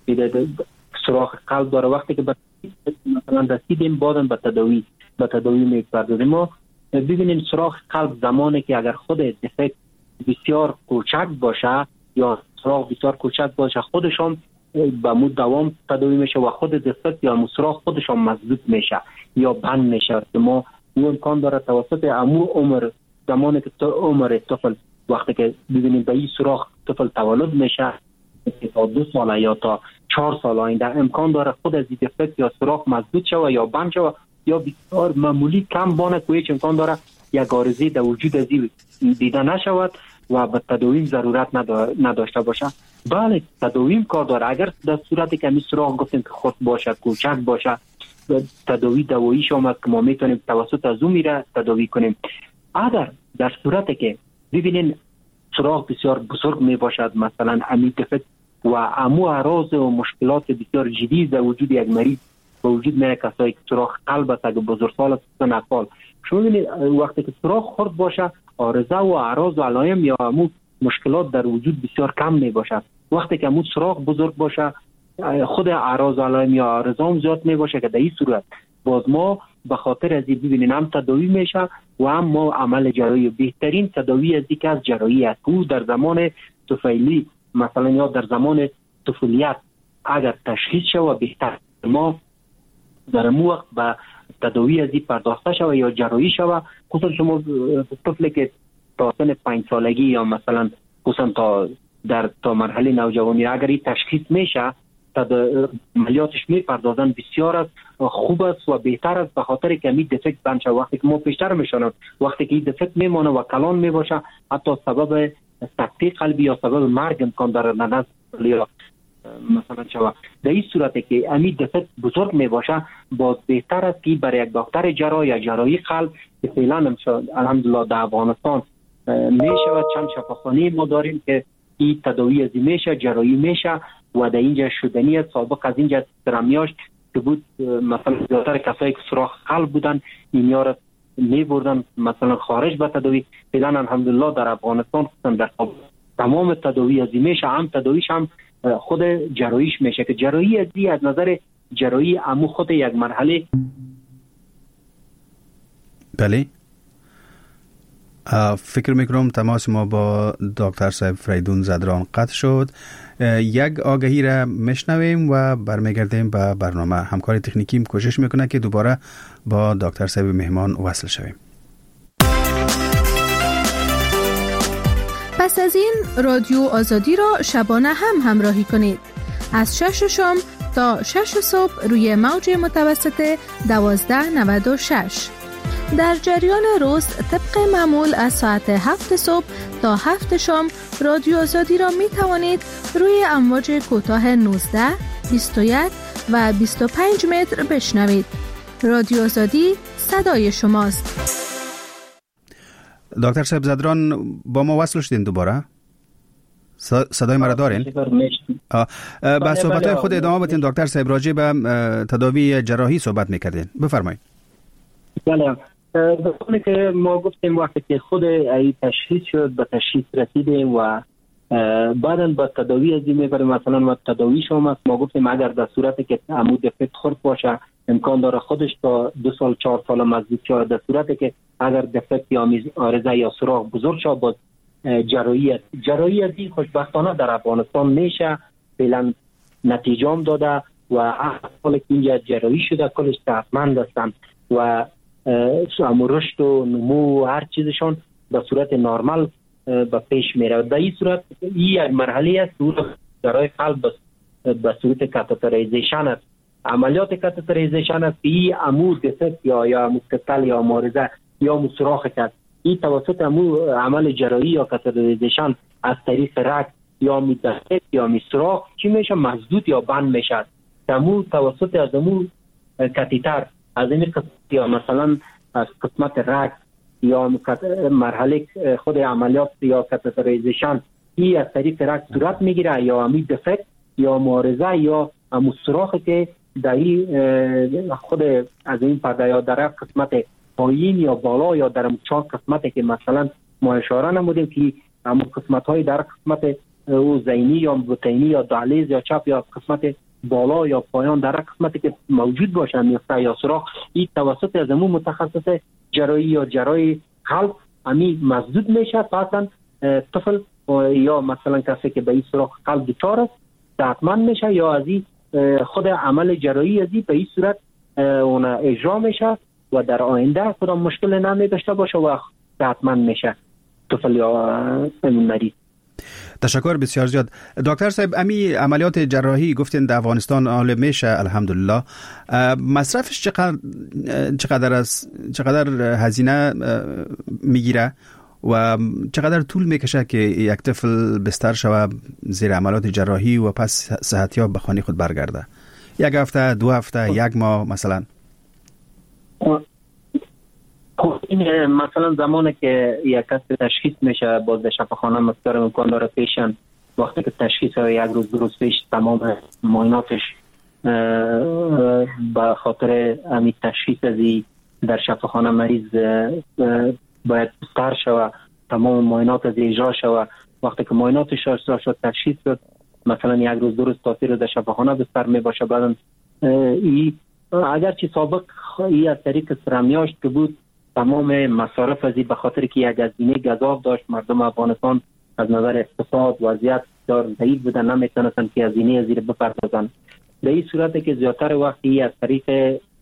سوراخ قلب داره، وقتی که به مثلا رسیدیم بعدم به تداوی به تداوی میپردازیم. ما ببینیم سوراخ قلب زمانی که اگر خود دفکت بسیار کوچک باشه یا سوراخ بسیار کوچک باشه خودشون به مود دوام تداوی میشه و خود دفکت یا سوراخ خودشون مضبوط میشه یا بند میشه که ما اون امکان داره توسط امو عمر زمانی که تو عمر طفل وقتی که ببینیم به این سوراخ طفل تولد میشه تا دو ساله یا تا چهار سال آینده امکان داره خود از این دفکت یا سوراخ مضبوط شود یا بند شود یا بسیار معمولی کم بانه که هیچ امکان داره یک عارضه در وجود از این دیده نشود و به تداوی ضرورت نداشته باشه. بله تداوی کار داره. اگر در صورتی که می سوراخ گفتیم که خود باشه کوچک باشه تداوی دواییش آمد که ما میتونیم توسط از اون میره تداوی کنیم. اگر در صورتی که ببینین سوراخ بسیار بزرگ می باشد مثلا امی دفکت و امو اعراض و مشکلات بسیار جدی در وجود یک مریض به وجود میاد، کسایی که سوراخ قلب است اگه بزرگسال است نفال شما ببینید وقتی که سوراخ خرد باشه عارضه و اعراض و علائم یا امو مشکلات در وجود بسیار کم می باشد. وقتی که امو سوراخ بزرگ باشه خود اعراض و علائم یا عارضه هم زیاد می باشه که در این صورت باز ما به خاطر از این ببینین هم تداوی میشه و هم ما عمل جراحی. بهترین تداوی از دیگه از جراحی است. او در زمان طفیلی مثلا یا در زمان طفولیت اگر تشخیص شود بهتر. ما در مو وقت به تداوی ازی پرداخته شود یا جراحی شود. خصوصا شما طفلی که تا سن پنج سالگی یا مثلا خصوصا تا در تا مرحله نوجوانی اگر این تشخیص میشه عملیاتش میپردازن بسیار است خوب است و بهتر است، به خاطر که می دفکت بند شود. وقتی که ما پیشتر میشونم وقتی که این دفکت میمانه و کلان میباشه حتی سبب سکته قلبی یا سبب مرگ امکان داره ننز یا مثلا شود. در این صورتی که امی دفکت بزرگ میباشه باز بهتر است که برای یک دکتر جراح یا جراحی قلب که فعلا الحمدلله در افغانستان میشود چند شفاخانه ما داریم که این تداوی ازی میشه، جراحی میشه و در اینجا شدنی سابق از اینجا سرمیاشت که بود مثلا زیادتر کسایی که سوراخ قلب بودن اینیا را می بردن مثلا خارج به تداوی. فعلا الحمدلله در افغانستان در تمام تداوی ازی میشه، هم تداویش هم خود جراحیش میشه که جراحی ازی از نظر جراحی امو خود یک مرحله. بله فکر میکنم تماس ما با دکتر صاحب فریدون زدران قطع شد. یک آگهی را میشنویم و برمیگردیم به برنامه. همکار تکنیکیم کوشش میکنه که دوباره با دکتر صاحب مهمان وصل شویم. پس از این رادیو آزادی را شبانه هم همراهی کنید از شش شام تا شش صبح روی موج متوسط دوازده نود و شش. در جریان روز طبق معمول از ساعت هفت صبح تا هفت شام رادیو آزادی را می توانید روی امواج کوتاه نوزده، بیست و یک و بیست و پنج متر بشنوید. رادیو آزادی صدای شماست. دکتر صاحب زدران با ما وصل شدین دوباره؟ صدای مرا دارین؟ با صحبت خود ادامه بدین دکتر صاحب. راجع به تداوی جراحی صحبت میکردین، بفرمایید. بله بخونه که ما گفتیم وقتی که خود ای تشخیص شد به تشخیص رسیدیم و بعدا با تداوی ازی میبریم مثلا و تداوی شما است. ما گفتیم اگر در صورتی که عمود دفکت خورد باشه امکان داره خودش تا دو سال چهار سال مزدود شد. در صورتی که اگر دفکت یا آرزه یا سوراخ بزرگ شد باز جراحی جراحی ازی خوشبختانه در افغانستان میشه. فعلا نتیجه هم داده و احوال که اینجا جراحی شده کلش صحتمند هستند و همون رشد و نمو و هر چیزشون به صورت نرمال به پیش میره. در این صورت این یک مرحله است برای قلب به صورت کاتتریزیشن است. عملیات کاتتریزیشن است این عمود دفکت یا یا مستطیل یا مارزه یا سوراخ است. این توسط امو عمل جراحی یا کاتتریزیشن از طریق رگ یا می دفکت یا می سوراخ چی میشه مسدود یا بند میشه. امو توسط از امو کاتیتر از این قسمت یا مثلا از قسمت رگ یا مرحله خود عملیات یا کاتتریزیشن این از طریق رگ صورت میگیره یا امی دفکت یا معارضه یا امو سوراخ که در خود از این پرده یا در قسمت پایین یا بالا یا در چهار قسمتی که مثلا ما اشاره نمودیم که امو قسمت های در قسمت او زینی یا بطینی یا دهلیز یا چپ یا قسمت بالا یا پایان در قسمتی که موجود باشن یا یا سوراخ این توسط از امو متخصص جراحی یا جراحی قلب امی مسدود میشه تا اصلا طفل یا مثلا کسی که به این سوراخ قلب دچار است صحتمند میشه یا از این خود عمل جراحی از این به این صورت اون اجرا میشه و در آینده خودم مشکل نمی داشته باشه و صحتمند میشه طفل یا مریض. تشکر بسیار زیاد. دکتر صاحب امی عملیات جراحی گفتین در افغانستان حال میشه الحمدلله. مصرفش چقدر چقدر است چقدر هزینه میگیره و چقدر طول میکشه که یک طفل بستر شود زیر عملیات جراحی و پس صحتیاب به خانه خود برگرده؟ یک هفته، دو هفته، یک ماه مثلا؟ این مثلا زمانی که یک کس تشخیص میشه باز در شفاخانه مستر امکان داره پیشن وقتی که تشخیص یک روز دو روز پیش تمام معایناتش به خاطر امی تشخیص ازی در شفاخانه مریض باید بستر شود، تمام معاینات از اجرا شود. وقتی که معایناتش اجرا شد تشخیص شد مثلا یک روز دو روز تا سه روز در شفاخانه بستر می باشه. بعدن ای اگرچه سابق ای از طریق سرمیاشت که بود تمام مصارف ازی به خاطر که یک هزینه گزاف داشت مردم افغانستان از نظر اقتصاد وضعیت دار ضعیف بودن نمیتونستن که هزینه ازی رو بپردازن. به این صورت که زیادتر وقتی از طریق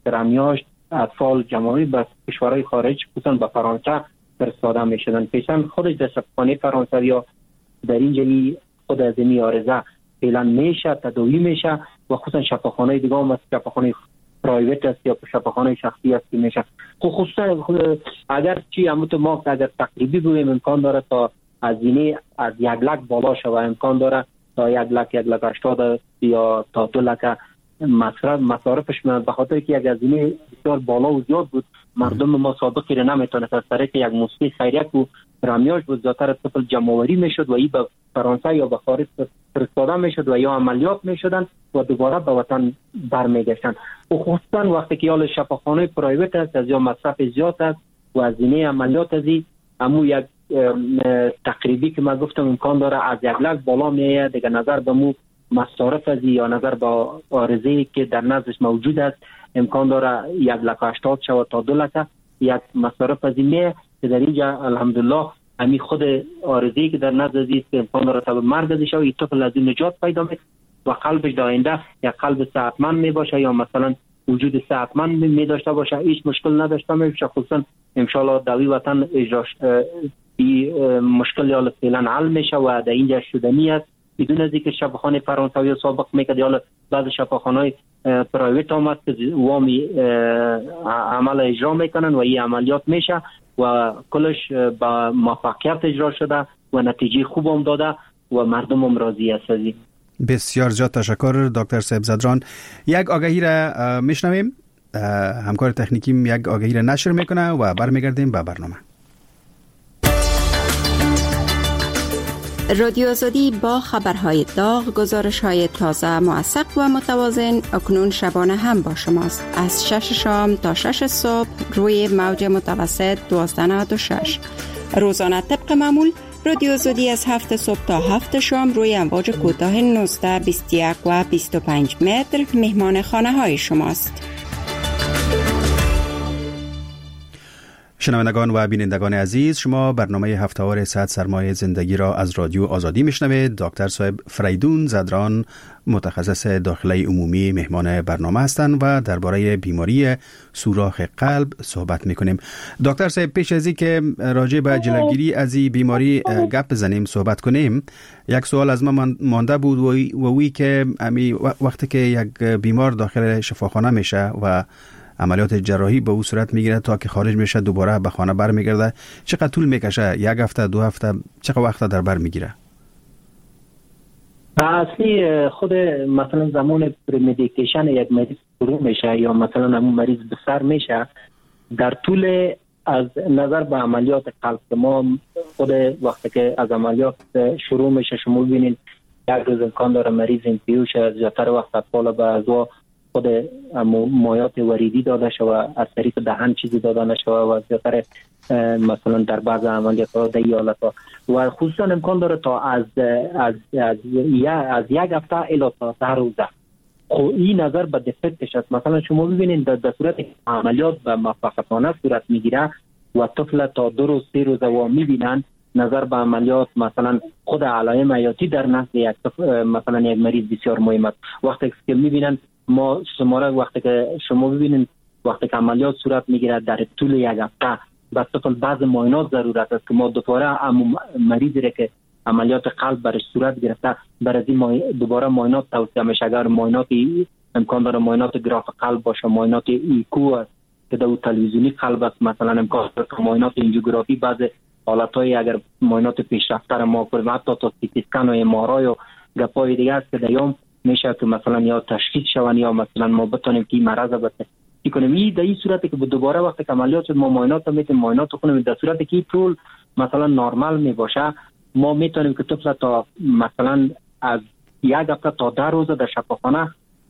رمیاشت اطفال جمعی به کشورهای خارج خصوصا به فرانسه فرستاده می شدن. پیشن خودش در شفاخانه فرانسوی ها در اینجایی خود از این عارضه فعلا میشه تداوی میشه و خصوصا شفاخانه دیگه هم مثل شفاخانه پرایوت است یا شفاخانه شخصی است که میشه. خصوصا اگر چی همون ما اگر تقریبی بگویم امکان داره تا هزینه از یک لک بالا شوه، امکان داره تا یک لک یک لک هشتاد یا تا دو لک مصرف مصارفش میاد، به خاطر که یک هزینه بسیار بالا و زیاد بود. مردم ما سابقی را نمیتونست از طریق یک موسسه خیریه و رمیاش بود زیادتر طفل جمع‌آوری میشد و ای به فرانسه یا به خارج فرستاده میشد و یا عملیات میشدن و دوباره به وطن برمیگشتن. و خصوصا وقتی که یال شفاخانه پرایوت است از یا مصرف زیاد است و هزینه عملیات ازی همو یک تقریبی که من گفتم امکان داره از یک لک بالا میه دیگه، نظر به مو مصارف ازی یا نظر به عارضه‌ای که در نزدش موجود است امکان داره یک لک هشتاد شود تا دو لک یک مصارف ازی میه که در اینجا الحمدلله همین خود عارضه‌ای که در نزد ازی امکان داره تا به مرگ ازی شود طفل از این نجات پیدا میکنه و قلبش در آینده یک قلب صحتمند می باشه یا مثلا وجود صحتمند می داشته باشه، هیچ مشکل نداشته باشه. خصوصا ان شاء الله دوی وطن اجراش این مشکل یا فعلا حل میشه و در اینجا شدنی است بدون از اینکه شفاخانه فرانسوی سابق میکرد یا بعض شفاخانه‌های پرایوت هم است که وامی عمل اجرا میکنن و این عملیات میشه و کلش با موفقیت اجرا شده و نتیجه خوب هم داده و مردم هم راضی هستند. بسیار زیاد تشکر دکتر صاحب زدران. یک آگهی را میشنویم، همکار تکنیکیم یک آگهی را نشر میکنه و برمیگردیم به برنامه. رادیو آزادی با خبرهای داغ، گزارش‌های تازه، موثق و متوازن اکنون شبانه هم با شماست. از شش شام تا شش صبح روی موج متوسط دوازده نود و شش. روزانه طبق معمول رادیو آزادی از هفت صبح تا هفت شام روی امواج کوتاه نوزده، بیست و یک و بیست و پنج متر مهمان خانه های شماست. شنوندگان و بینندگان عزیز، شما برنامه هفته‌وار صد سرمایه زندگی را از رادیو آزادی میشنوید. دکتر صاحب فریدون زدران متخصص داخله عمومی مهمان برنامه هستند و درباره بیماری سوراخ قلب صحبت میکنیم. دکتر صاحب پیش از اینکه راجع به جلوگیری از این بیماری گپ بزنیم صحبت کنیم، یک سوال از من مانده بود و وی که امی وقتی که یک بیمار داخل شفاخانه میشه و عملیات جراحی به او صورت میگیره تا که خارج میشه دوباره به خانه برمیگرده، چقدر طول میکشه؟ یک هفته، دو هفته، چقدر وقت در بر میگیره؟ اصلی خود مثلا زمان پریمدیکیشن یک مریض شروع میشه یا مثلا همون مریض به سر میشه در طول از نظر به عملیات قلب که ما خود وقتی که از عملیات شروع میشه شما ببینید یک روز امکان داره مریض انتیوش زیادتر وقت اطفال به ازوا خود مایات وریدی داده شود از طریق دهن چیزی داده نشود و زیادتر مثلا در بعض عملیات ها در حالت و خصوصا امکان داره تا از از از, از یک هفته الی تا ده روزه. خب این نظر به دفکتش است. مثلا شما ببینید در, در صورت عملیات به موفقیتانه صورت میگیره و طفل تا دو روز سه روز و میبینن نظر به عملیات مثلا خود علائم حیاتی در نزد یک مثلا یک مریض بسیار مهم است. وقتی که میبینن ما شماره وقتی که شما ببینید وقتی که عملیات صورت میگیره در طول یک هفته به طفل بعض معاینات ضرورت است که ما دوباره مریضی را که عملیات قلب برش صورت گرفته برای این دوباره معاینات توصیه میشه. اگر معاینات امکان داره معاینات گراف قلب باشه، معاینات ایکو است که در تلویزیونی قلب است، مثلا امکان داره معاینات انژیوگرافی، بعض حالت‌های اگر معاینات پیشرفته ما کنیم حتی تا سی تی اسکن و ام آر آی و گپای دیگه است که دیام میشه که مثلا یا تشخیص شون یا مثلا ما بتونیم که این مرض بته چی کنیم. این در این صورتی که دوباره وقتی که عملیات شد ما معاینات میتونیم معاینات کنیم در صورتی که طول مثلا نرمال می باشه ما میتونیم که طفل تا مثلا از یک هفته تا ده روز در شفاخانه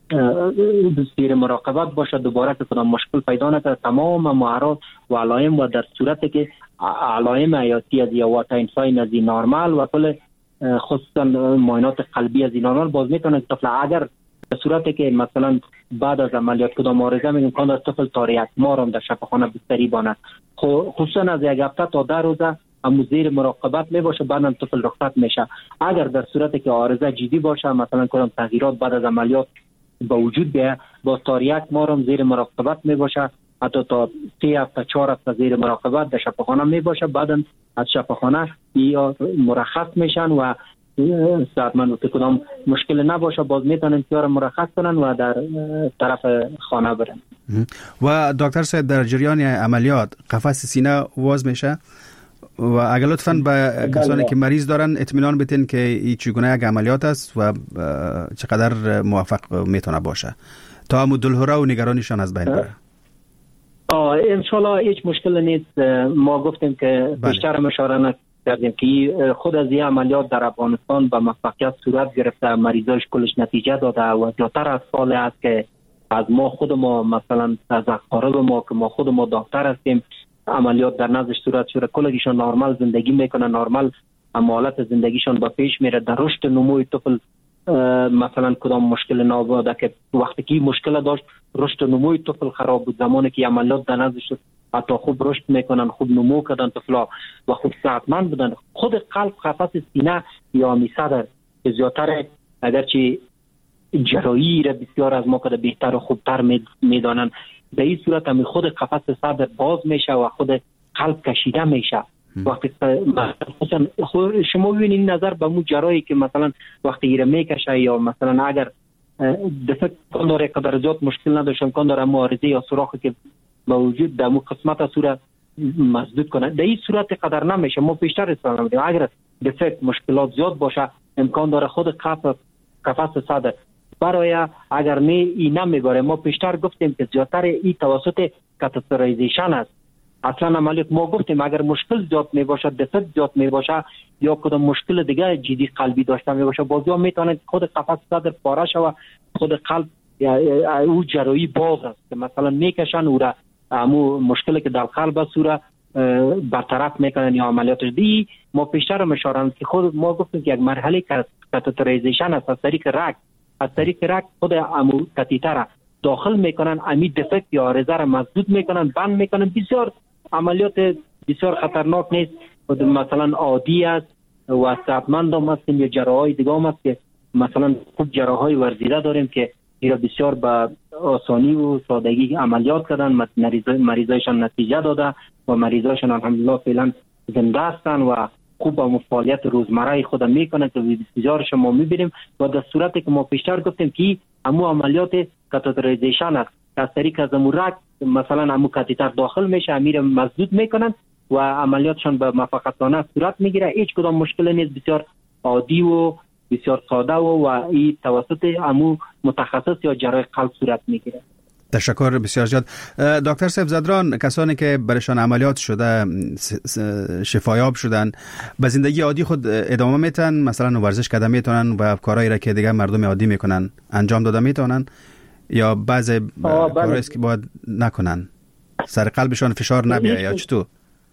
زیر مراقبت باشه دوباره که کدام مشکل پیدا نکنه. تمام معارض و علائم و در صورتی که علائم حیاتی از یا واتاین ساین از نرمال و کل خصوصا معاینات قلبی از نرمال باز میتونه طفل اگر در صورتی که مثلا بعد از عملیات کدام عارضه میگیم کان در طفل تا یک ماه هم در شفاخانه بستری بانه خصوصا از یک هفته تا ده روزه هم زیر مراقبت می باشه بعدم طفل رخصت میشه. اگر در صورتی که عارضه جدی باشه مثلا کدام تغییرات بعد از عملیات به وجود بیاید. با تا یک ماه هم زیر مراقبت می باشه، حتی تا سه هفته چهار هفته زیر مراقبت در شفاخانه می باشه. بعدا از شفاخانه یا مرخص میشن و صحتمند و کدام مشکل نباشه باز میتونن که مرخص کنن و در طرف خانه برن. و دکتر صاحب در جریان عملیات قفس سینه واز میشه و اگر لطفاً به کسانی که مریض دارن اطمینان بدین که این چگونه یک عملیات است و چقدر موفق میتونه باشه تا هم دلهره و نگرانیشان از بین بره. آه انشالله هیچ مشکل نیست. ما گفتیم که بیشتر مشاره کردیم که خود از این عملیات در افغانستان به موفقیت صورت گرفته، مریضاش کلش نتیجه داده و زیادتر از سال است که از ما خود ما مثلا از اقارب ما که ما خود ما دکتر هستیم عملیات در نزدش صورت شده، کلگیشان نرمال زندگی میکنن، نرمال حالت زندگیشان با پیش میره. در رشد نموی طفل مثلا کدام مشکل نبوده که وقتی که مشکل داشت رشد نموی طفل خراب بود، زمانی که عملیات در نزدش شد حتی خوب رشد میکنن، خوب نمو کردن طفلا و خوب صحتمند بودن. خود قلب، قفس سینه یا می صدر که زیادتر اگرچه جراحی را بسیار از ما که بهتر و خوبتر میدانن، به این صورت هم خود قفس صدر باز میشه و خود قلب کشیده میشه. وقتی شما ببینید نظر به مو جراحی که مثلا وقتی ایره میکشه یا مثلا اگر دفعه کن داره قدر زیاد مشکل نداشت امکان داره معارضه یا سوراخی که موجود در مو قسمت صورت مسدود کنه، در این صورت قدر نمیشه. ما بیشتر استفاده می‌کنیم اگر دفعه مشکلات زیاد باشه امکان داره خود قفس قفس صدر برای اگر نه این نمیباره. ما بیشتر گفتیم که زیادتر این توسط کاتترایزیشن است. اصلا عملیات ما گفتیم اگر مشکل زیاد می باشه، دفعه زیاد می باشه یا کدام مشکل دیگه جدی قلبی داشته می باشه، بازی ها میتونه خود قفس صدر پاره شود، خود قلب یا او جراحی باز است که مثلا میکشن او را امو مشکلی که در قلب است او را برطرف میکنن یا عملیاتش دی. ما پیشتر مشارم که خود ما گفتیم که یک مرحله کاتترایزیشن است، از طریق رگ از طریق رگ خود امو کاتیتر داخل میکنن، امی دفکت یا عارضه را مسدود میکنن، بند میکنن. بسیار عملیات بسیار خطرناک نیست، مثلا عادی است و صحتمند هم هستیم. یا جراحای دیگه هم هست که مثلا خوب جراحای ورزیده داریم که ایرا بسیار با آسانی و سادگی عملیات کردن، مریضایشان نتیجه داده و مریضایشان الحمدلله فعلا زنده هستن و خوب با فعالیت روزمره خود میکنن که بسیارش ما میبینیم. و در صورتی که ما پیشتر گفتیم که همو عملیات کاتترایزیشن است، از طریق از امو رگ مثلا امو کاتیتر داخل میشه، امیر مسدود میکنن و عملیاتشان به موفقیتانه صورت میگیره. هیچ کدام مشکل نیست، بسیار عادی و بسیار ساده و و این توسط امو متخصص یا جراح قلب صورت میگیره. تشکر بسیار زیاد. دکتر صاحب زدران، کسانی که برشان عملیات شده شفایاب شدن به زندگی عادی خود ادامه میتن، مثلا ورزش کرده میتونن و کارهایی را که دیگه مردم عادی میکنن انجام داده میتونن یا بعضی کارهایی است که باید نکنن سر قلبشان فشار نبیه یا چطور؟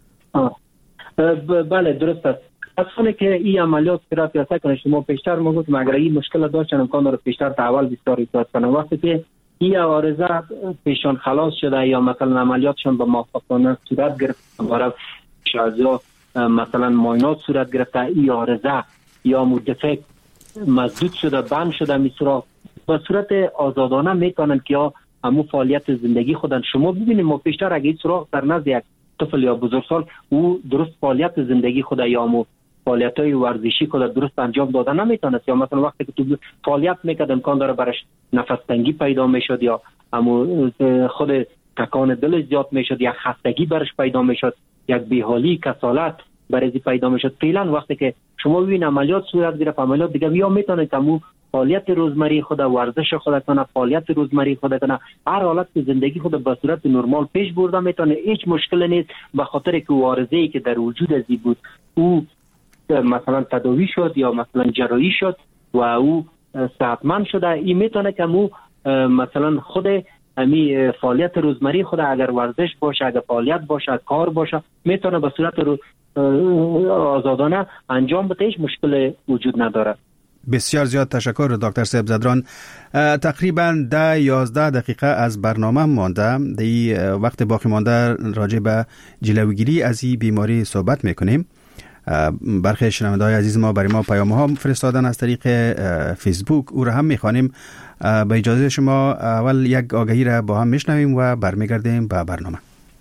بله درست است. کسانی که این عملیات صورت یافته کنه، شما پیشتر ما گفتم اگر این مشکل داشتن امکان داره پیشتر تحول بسیار ایجاد کنه. وقتی که این عارضه پیشان خلاص شده یا مثلا عملیاتشان به موفقانه صورت گرفته، برای شازیا مثلا معاینات صورت گرفته، این عارضه یا مدفک مسدود شده، بند شده، میسرا به صورت آزادانه میتونن که یا همو فعالیت زندگی خودن. شما ببینید ما پیشتر اگه این سراغ در نزد یک طفل یا بزرگسال او درست فعالیت زندگی خود یا همو فعالیت‌های ورزشی خود درست انجام داده نمیتونست، یا مثلا وقتی که تو فعالیت میکرد امکان داره برش نفس تنگی پیدا میشد یا همو خود تکان دل زیاد میشد یا خستگی برش پیدا میشد، یک بیحالی، کسالت برای پیدا میشد. فعلا وقتی که شما ببین عملیات صورت گرفت، عملیات دیگه یا میتونه تمام فعالیت روزمره خود، ورزش خود کنه، فعالیت روزمره خود کنه، هر حالت زندگی خود به صورت نرمال پیش برده میتونه. هیچ مشکل نیست، به خاطر که عارضه‌ای که در وجود ازی بود او مثلا تداوی شد یا مثلا جراحی شد و او صحتمند شده. این میتونه که مو مثلا خود امی فعالیت روزمره خود اگر ورزش باشه، اگر فعالیت باشه، کار باشه، میتونه به صورت رو آزادانه انجام بده، هیچ مشکل وجود نداره. بسیار زیاد تشکر دکتر صاحب زدران. تقریبا ده یازده دقیقه از برنامه مانده، دی وقت باقی مانده راجع به جلوگیری از این بیماری صحبت میکنیم. برخی شنونده‌های عزیز ما برای ما پیام ها فرستادن از طریق فیسبوک، او را هم می‌خوانیم. با اجازه شما اول یک آگهی را با هم میشنویم و برمیگردیم به برنامه.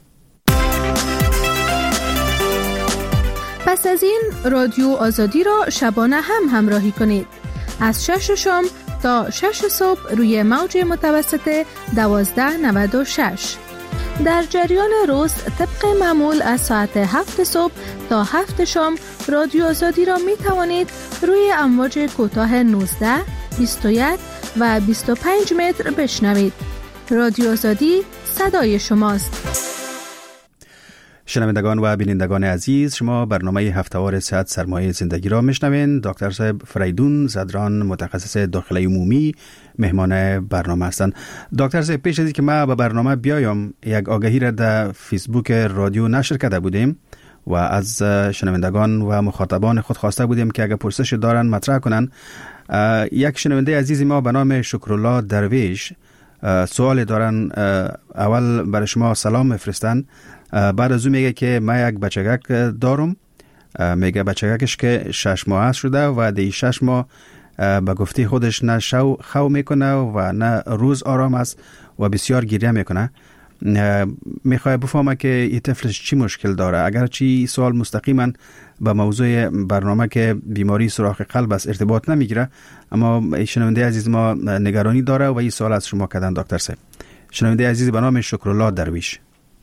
پس از این رادیو آزادی را شبانه هم همراهی کنید. از شش شام تا شش صبح روی موج متوسط دوازده نود و شش. در جریان روز طبق معمول از ساعت هفت صبح تا هفت شام رادیو آزادی را می توانید روی امواج کوتاه نوزده، بیست و یک و بیست و پنج متر بشنوید. رادیو آزادی صدای شماست. شنوندگان و بینندگان عزیز، شما برنامه هفته‌وار صحت سرمایه زندگی را میشنوین. دکتر صاحب فریدون زدران، متخصص داخلی عمومی، مهمان برنامه هستند. دکتر صاحب، پیش از اینکه ما به برنامه بیایم یک آگهی را در فیسبوک رادیو نشر کرده بودیم و از شنوندگان و مخاطبان خود خواسته بودیم که اگر پرسش دارن مطرح کنن. یک شنونده عزیز ما به نام شکرالله درویش سوال دارن. اول برای شما سلام میفرستن. بعد از اون میگه که ما یک بچگک دارم. میگه بچگکش که شش ماه شده و دی شش ماه به گفته خودش نه شو خو میکنه و نه روز آرام است و بسیار گریه میکنه. میخوای بفهمه که این طفلش چی مشکل داره. اگر چی سوال مستقیما به موضوع برنامه که بیماری سوراخ قلب است ارتباط نمیگیره، اما شنونده عزیز ما نگرانی داره و این سوال از شما کردن دکتر صاحب. شنونده عزیز به نام شکرالله درویش.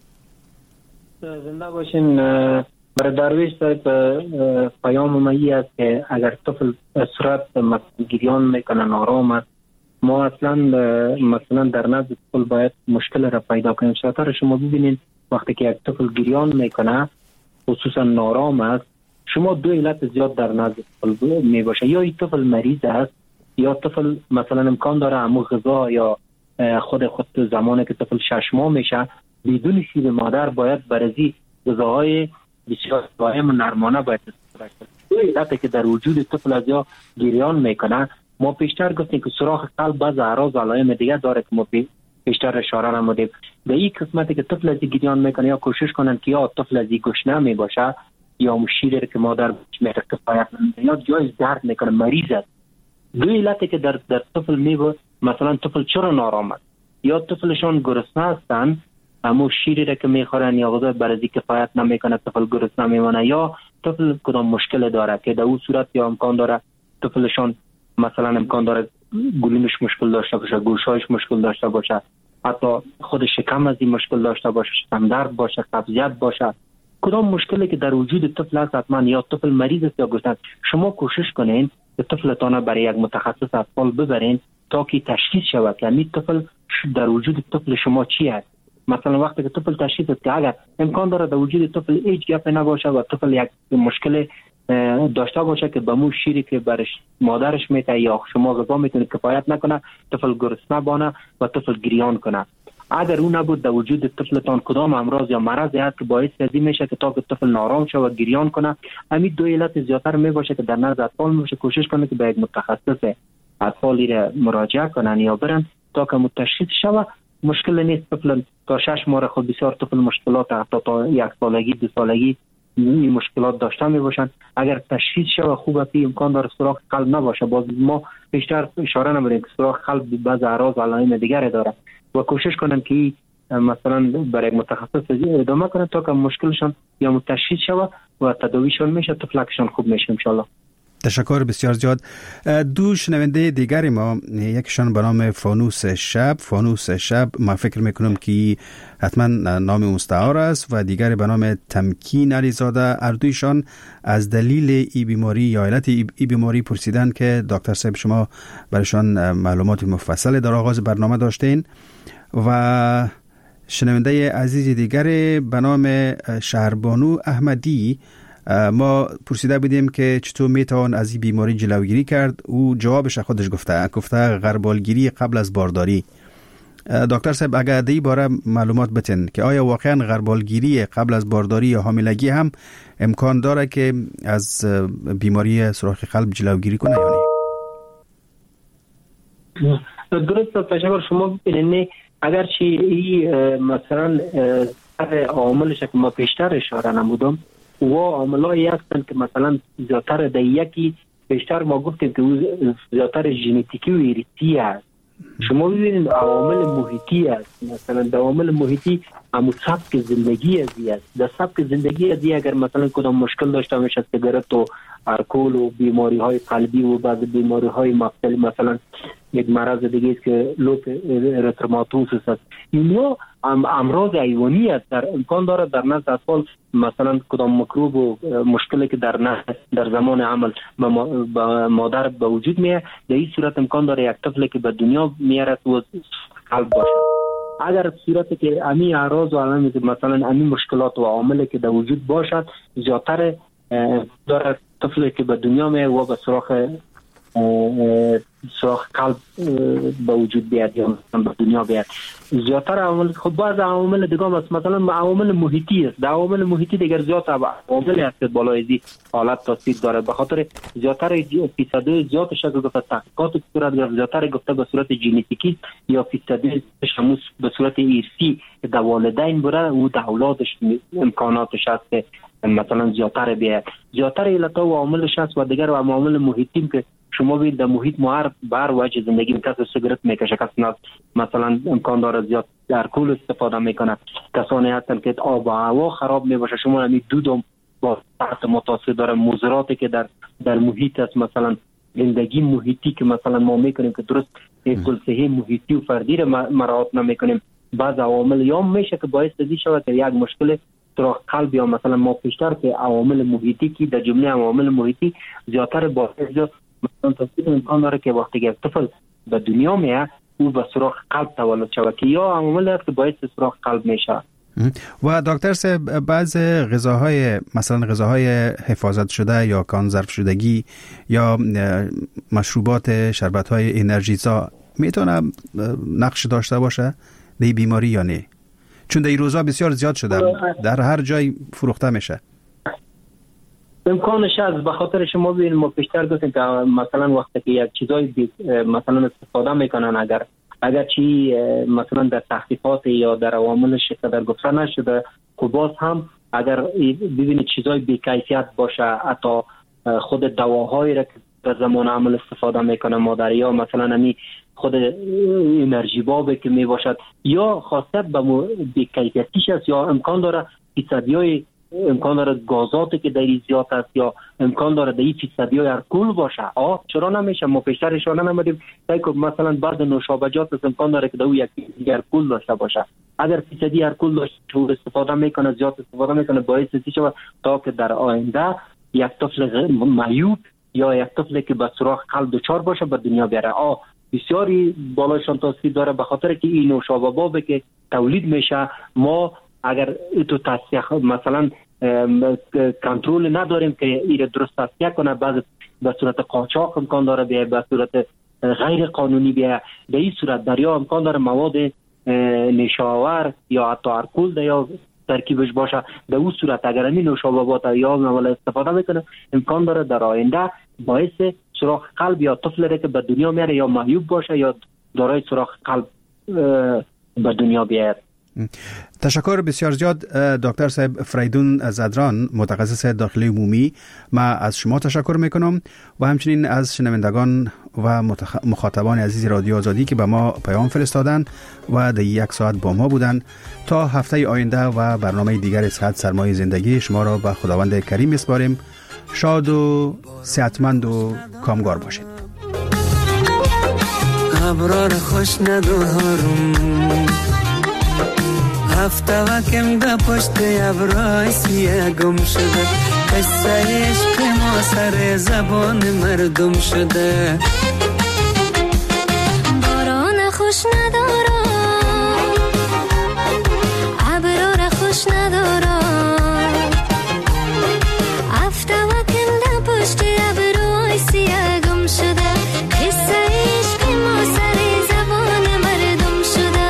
زنده باشین. برای درویش صاحب پیام ما این است که اگر طفل صورت گریان میکنه، آرام است، ما اصلا مثلا در نزد طفل باید مشکل را پیدا کنیم. شاید شما ببینید وقتی که یک طفل گریان میکنه، خصوصا نارام است، شما دو علت زیاد در نزد طفل می باشه. یا این طفل مریض است، یا طفل مثلا امکان داره همون غذا یا خود خود زمانی که طفل شش ماه میشه بدون شیر مادر باید برزی غذاهای بسیار دائم و نرمانه باید استفاده کنه. دو علتی که در وجود طفل از یا گریان میکنه. ما پیشتر گفتیم که سوراخ قلب بعض اعراض علائم دیگه داره که ما پیشتر اشاره نمودیم. به این قسمتی که طفل از گریان میکنه یا کوشش کنن که یا طفل از گشنه می باشه یا شیر که مادر میره کفایت نمیکنه یا جای درد میکنه، مریض است. دو علتی که در در طفل میبه، مثلا طفل چرا نارام است یا طفلشون گرسنه هستن، همون شیری را که میخورن یا غذا برای کفایت نمیکنه، طفل گرسنه میمونه، یا طفل کدام مشکل داره که در اون صورت یا امکان داره طفلشون مثلا امکان داره گلومش مشکل داشته باشه، گوشایش مشکل داشته باشه، حتی خود شکم از این مشکل داشته باشه، شکم درد باشه، قبضیت باشه. کدام مشکلی که در وجود طفل هست حتما یا طفل مریض است یا گرسنه. شما کوشش کنین که طفلتان برای یک متخصص اطفال ببرین تا که تشخیص شود که این طفل در وجود طفل شما چی است. مثلا وقتی که طفل تشخیص است که اگر امکان داره در وجود طفل هیچ گپ نباشه و طفل یک مشکل داشته باشه که به مو شیری که برش مادرش میته یا شما غذا میتونه کفایت نکنه، طفل گرسنه بانه و طفل گریان کنه. اگر اون نبود در وجود طفلتان کدام امراض یا مرضی هست که باعث ازی میشه که تا که طفل نارام شه و گریان کنه، همین دو علت زیاتر میباشه که در نزد اطفال میشه. کوشش کنه که به یک متخصص اطفالی را مراجعه کنن یا برن تا که متشخیص شود. مشکل نیست طفل تا شش ماه خود بسیار طفل مشکلات حتی تا یک سالگی دو سالگی این مشکلات داشته می باشند. اگر تشخیص شود خوبه که امکان داره سوراخ قلب نباشه. باز ما بیشتر اشاره نمی‌کنیم که سوراخ قلب بعض اعراض علائم دیگری داره و کوشش کنن که مثلا برای متخصص ادامه کنن تا که مشکلشون یا تشخیص شود و تداویشون میشه، طفلکشون خوب میشه ان شاء الله. تشکر بسیار زیاد. دو شنونده دیگری ما، یکشان به نام فانوس شب. فانوس شب ما فکر میکنم که حتما نام مستعار است و دیگری به نام تمکین علیزاده. اردویشان از دلیل ای بیماری یا علت ای بیماری پرسیدن که دکتر صاحب شما برایشان معلومات مفصل در آغاز برنامه داشتین. و شنونده عزیز دیگری به نام شهربانو احمدی، ما پرسیده بودیم که چطور میتوان از این بیماری جلوگیری کرد. او جوابش خودش گفته گفته غربالگیری قبل از بارداری. دکتر صاحب اگر در این باره معلومات بتین که آیا واقعا غربالگیری قبل از بارداری یا حاملگی هم امکان داره که از بیماری سوراخ قلب جلوگیری کنه یا نه؟ درست تشکر. شما ببینید اگر چی این مثلا عاملش که ما پیشتر اشاره نمودم و عاملایی هستند که مثلا زیادتر در یکی بیشتر ما گفتیم که زیادتر ژنتیکی و ایرسی است. شما ببینید عوامل محیطی است، مثلا در عوامل محیطی همون سبک زندگی ازی است. در سبک زندگی ازی اگر مثلا کدام مشکل داشته باشه، سیگارت و الکل و بیماری های قلبی و بعض بیماری های مختلف، مثلا یک مرض دیگه است که لوپ ارتروماتوسیس است، اینا امراض حیوانی است. در امکان داره در نزد اطفال مثلا کدام میکروب و مشکلی که در نزد در زمان عمل به مادر به وجود میاد، در این صورت امکان داره یک طفلی که به دنیا میاره و قلب باشه. اگر صورتی که امی اعراض و علائم مثلا امی مشکلات و عواملی که در وجود باشد، زیادتر داره طفلی که به دنیا میاد و به سراغ سراغ قلب به وجود بیاد یا مثلا به دنیا بیاد. زیادتر عوامل خود بعض عوامل دیگه است، مثلا عوامل محیطی است. در عوامل محیطی دیگر زیاد عوامل است که بالای ازی حالت تاثیر داره. به خاطر زیادتر فیصد زیادش که گفته تحقیقات صورت گرفت، زیادتر گفته به صورت ژنتیکی یا فیصد شموس به صورت ایرسی در والدین بره و در اولادش امکاناتش هست که مثلا زیادتر بیاد. زیادتر علت و عواملش هست و دیگر عوامل محیطی که شما ببینید در محیط ما بر وجه زندگی کسی سیگارت میکشه، کسی مثلا امکان داره زیاد الکل استفاده میکنه، کسانی هستن که آب و هوا خراب میباشه. شما همین دودم با تحت متاثر داره، مضراتی که در در محیط است، مثلا زندگی محیطی که مثلا ما میکنیم که درست کل صحی محیطی و فردی رو مراعات نمیکنیم. بعض عوامل یا میشه که باعث ازی شود که یک مشکل سراغ قلب یا مثلا ما پیشتر که عوامل محیطی که در جمله عوامل محیطی زیادتر باعث مثلا تصویر امکان داره که وقتی که طفل به دنیا میاد او به سراغ قلب تولد شود که یا عوامل است که باعث سراغ قلب میشه. و دکتر صاحب بعض غذاهای مثلا غذاهای حفاظت شده یا کانزرو شدگی یا مشروبات شربت‌های انرژیزا میتونه نقش داشته باشه در بیماری یا نه؟ چون در این روزا بسیار زیاد شده، در هر جای فروخته میشه. امکانش هست. به خاطر شما ببینید ما پیشتر گفتیم که مثلا وقتی که یک چیزای مثلا استفاده میکنن، اگر اگر چی مثلا در تحقیقات یا در عواملش در گفته نشده، خب باز هم اگر ببینید چیزای بی‌کیفیت باشه، حتی خود دواهایی را که در زمان عمل استفاده میکنه مادر یا مثلا همی خود انرژی بابه که می باشد یا خاصیت به بی‌کیفیتیش است یا امکان داره فیصدیای امکان داره گازاتی که در این زیاد است یا امکان داره در این فیصدی های الکل باشه. آه چرا نمیشه؟ ما پیشتر اشاره نمیدیم که مثلا بعض نوشابجات است امکان داره که در اون یک فیصدی الکل داشته باشه. اگر فیصدی الکل داشته و استفاده میکنه، زیاد استفاده میکنه، باعث میشه تا که در آینده یک طفل معیوب یا یک طفلی که به سراغ قلب دچار باشه به دنیا بیاره. آه بسیاری بالایشان تاثیر داره، به خاطر که این نوشابه که تولید میشه ما اگر تو تصفیه مثلا کنترل نداریم که این درست تصفیه کنه، بعض به صورت قاچاق امکان داره بیای، به صورت غیر قانونی بیای. در این صورت دریا امکان داره مواد نشاور یا حتی الکل یا ترکیبش باشه. در اون صورت اگر این نوشابه‌ات یا مواد استفاده میکنه امکان داره در آینده باعث سوراخ قلب یا طفلی که به دنیا میاره یا معیوب باشه یا دارای سوراخ قلب به دنیا بیاد. تشکر بسیار زیاد دکتر صاحب فریدون زدران، متخصص داخلی عمومی. ما از شما تشکر میکنم و همچنین از شنوندگان و مخاطبان عزیز رادیو آزادی که به ما پیام فرستادن و در یک ساعت با ما بودن. تا هفته آینده و برنامه دیگر صحت سرمایه زندگی شما را به خداوند کریم میسپاریم. شاد و صحتمند و کامگار باشید. ابرار خوش ندارم هفته وکم ده پشت ابرای سیه گم شده، قصه عشق ما سر زبان مردم شده. باران خوش ندارم، ابرار خوش ندارم، هفته وکم ده پشت ابرای سیه گم شده، قصه عشق ما سر زبان مردم شده.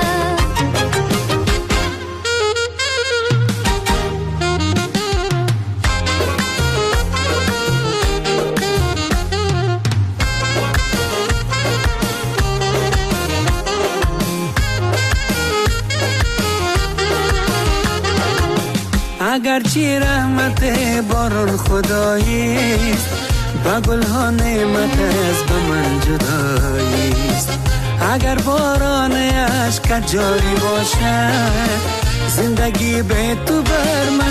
اگرچه رحمت باران خداییست، با گل ها نعمت از به من جداییست. اگر باران عشق جاری باشد، زندگی به تو بر من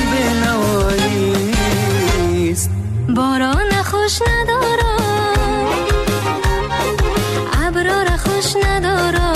بنواییست. باران خوش ندارم، ابرار خوش ندارم،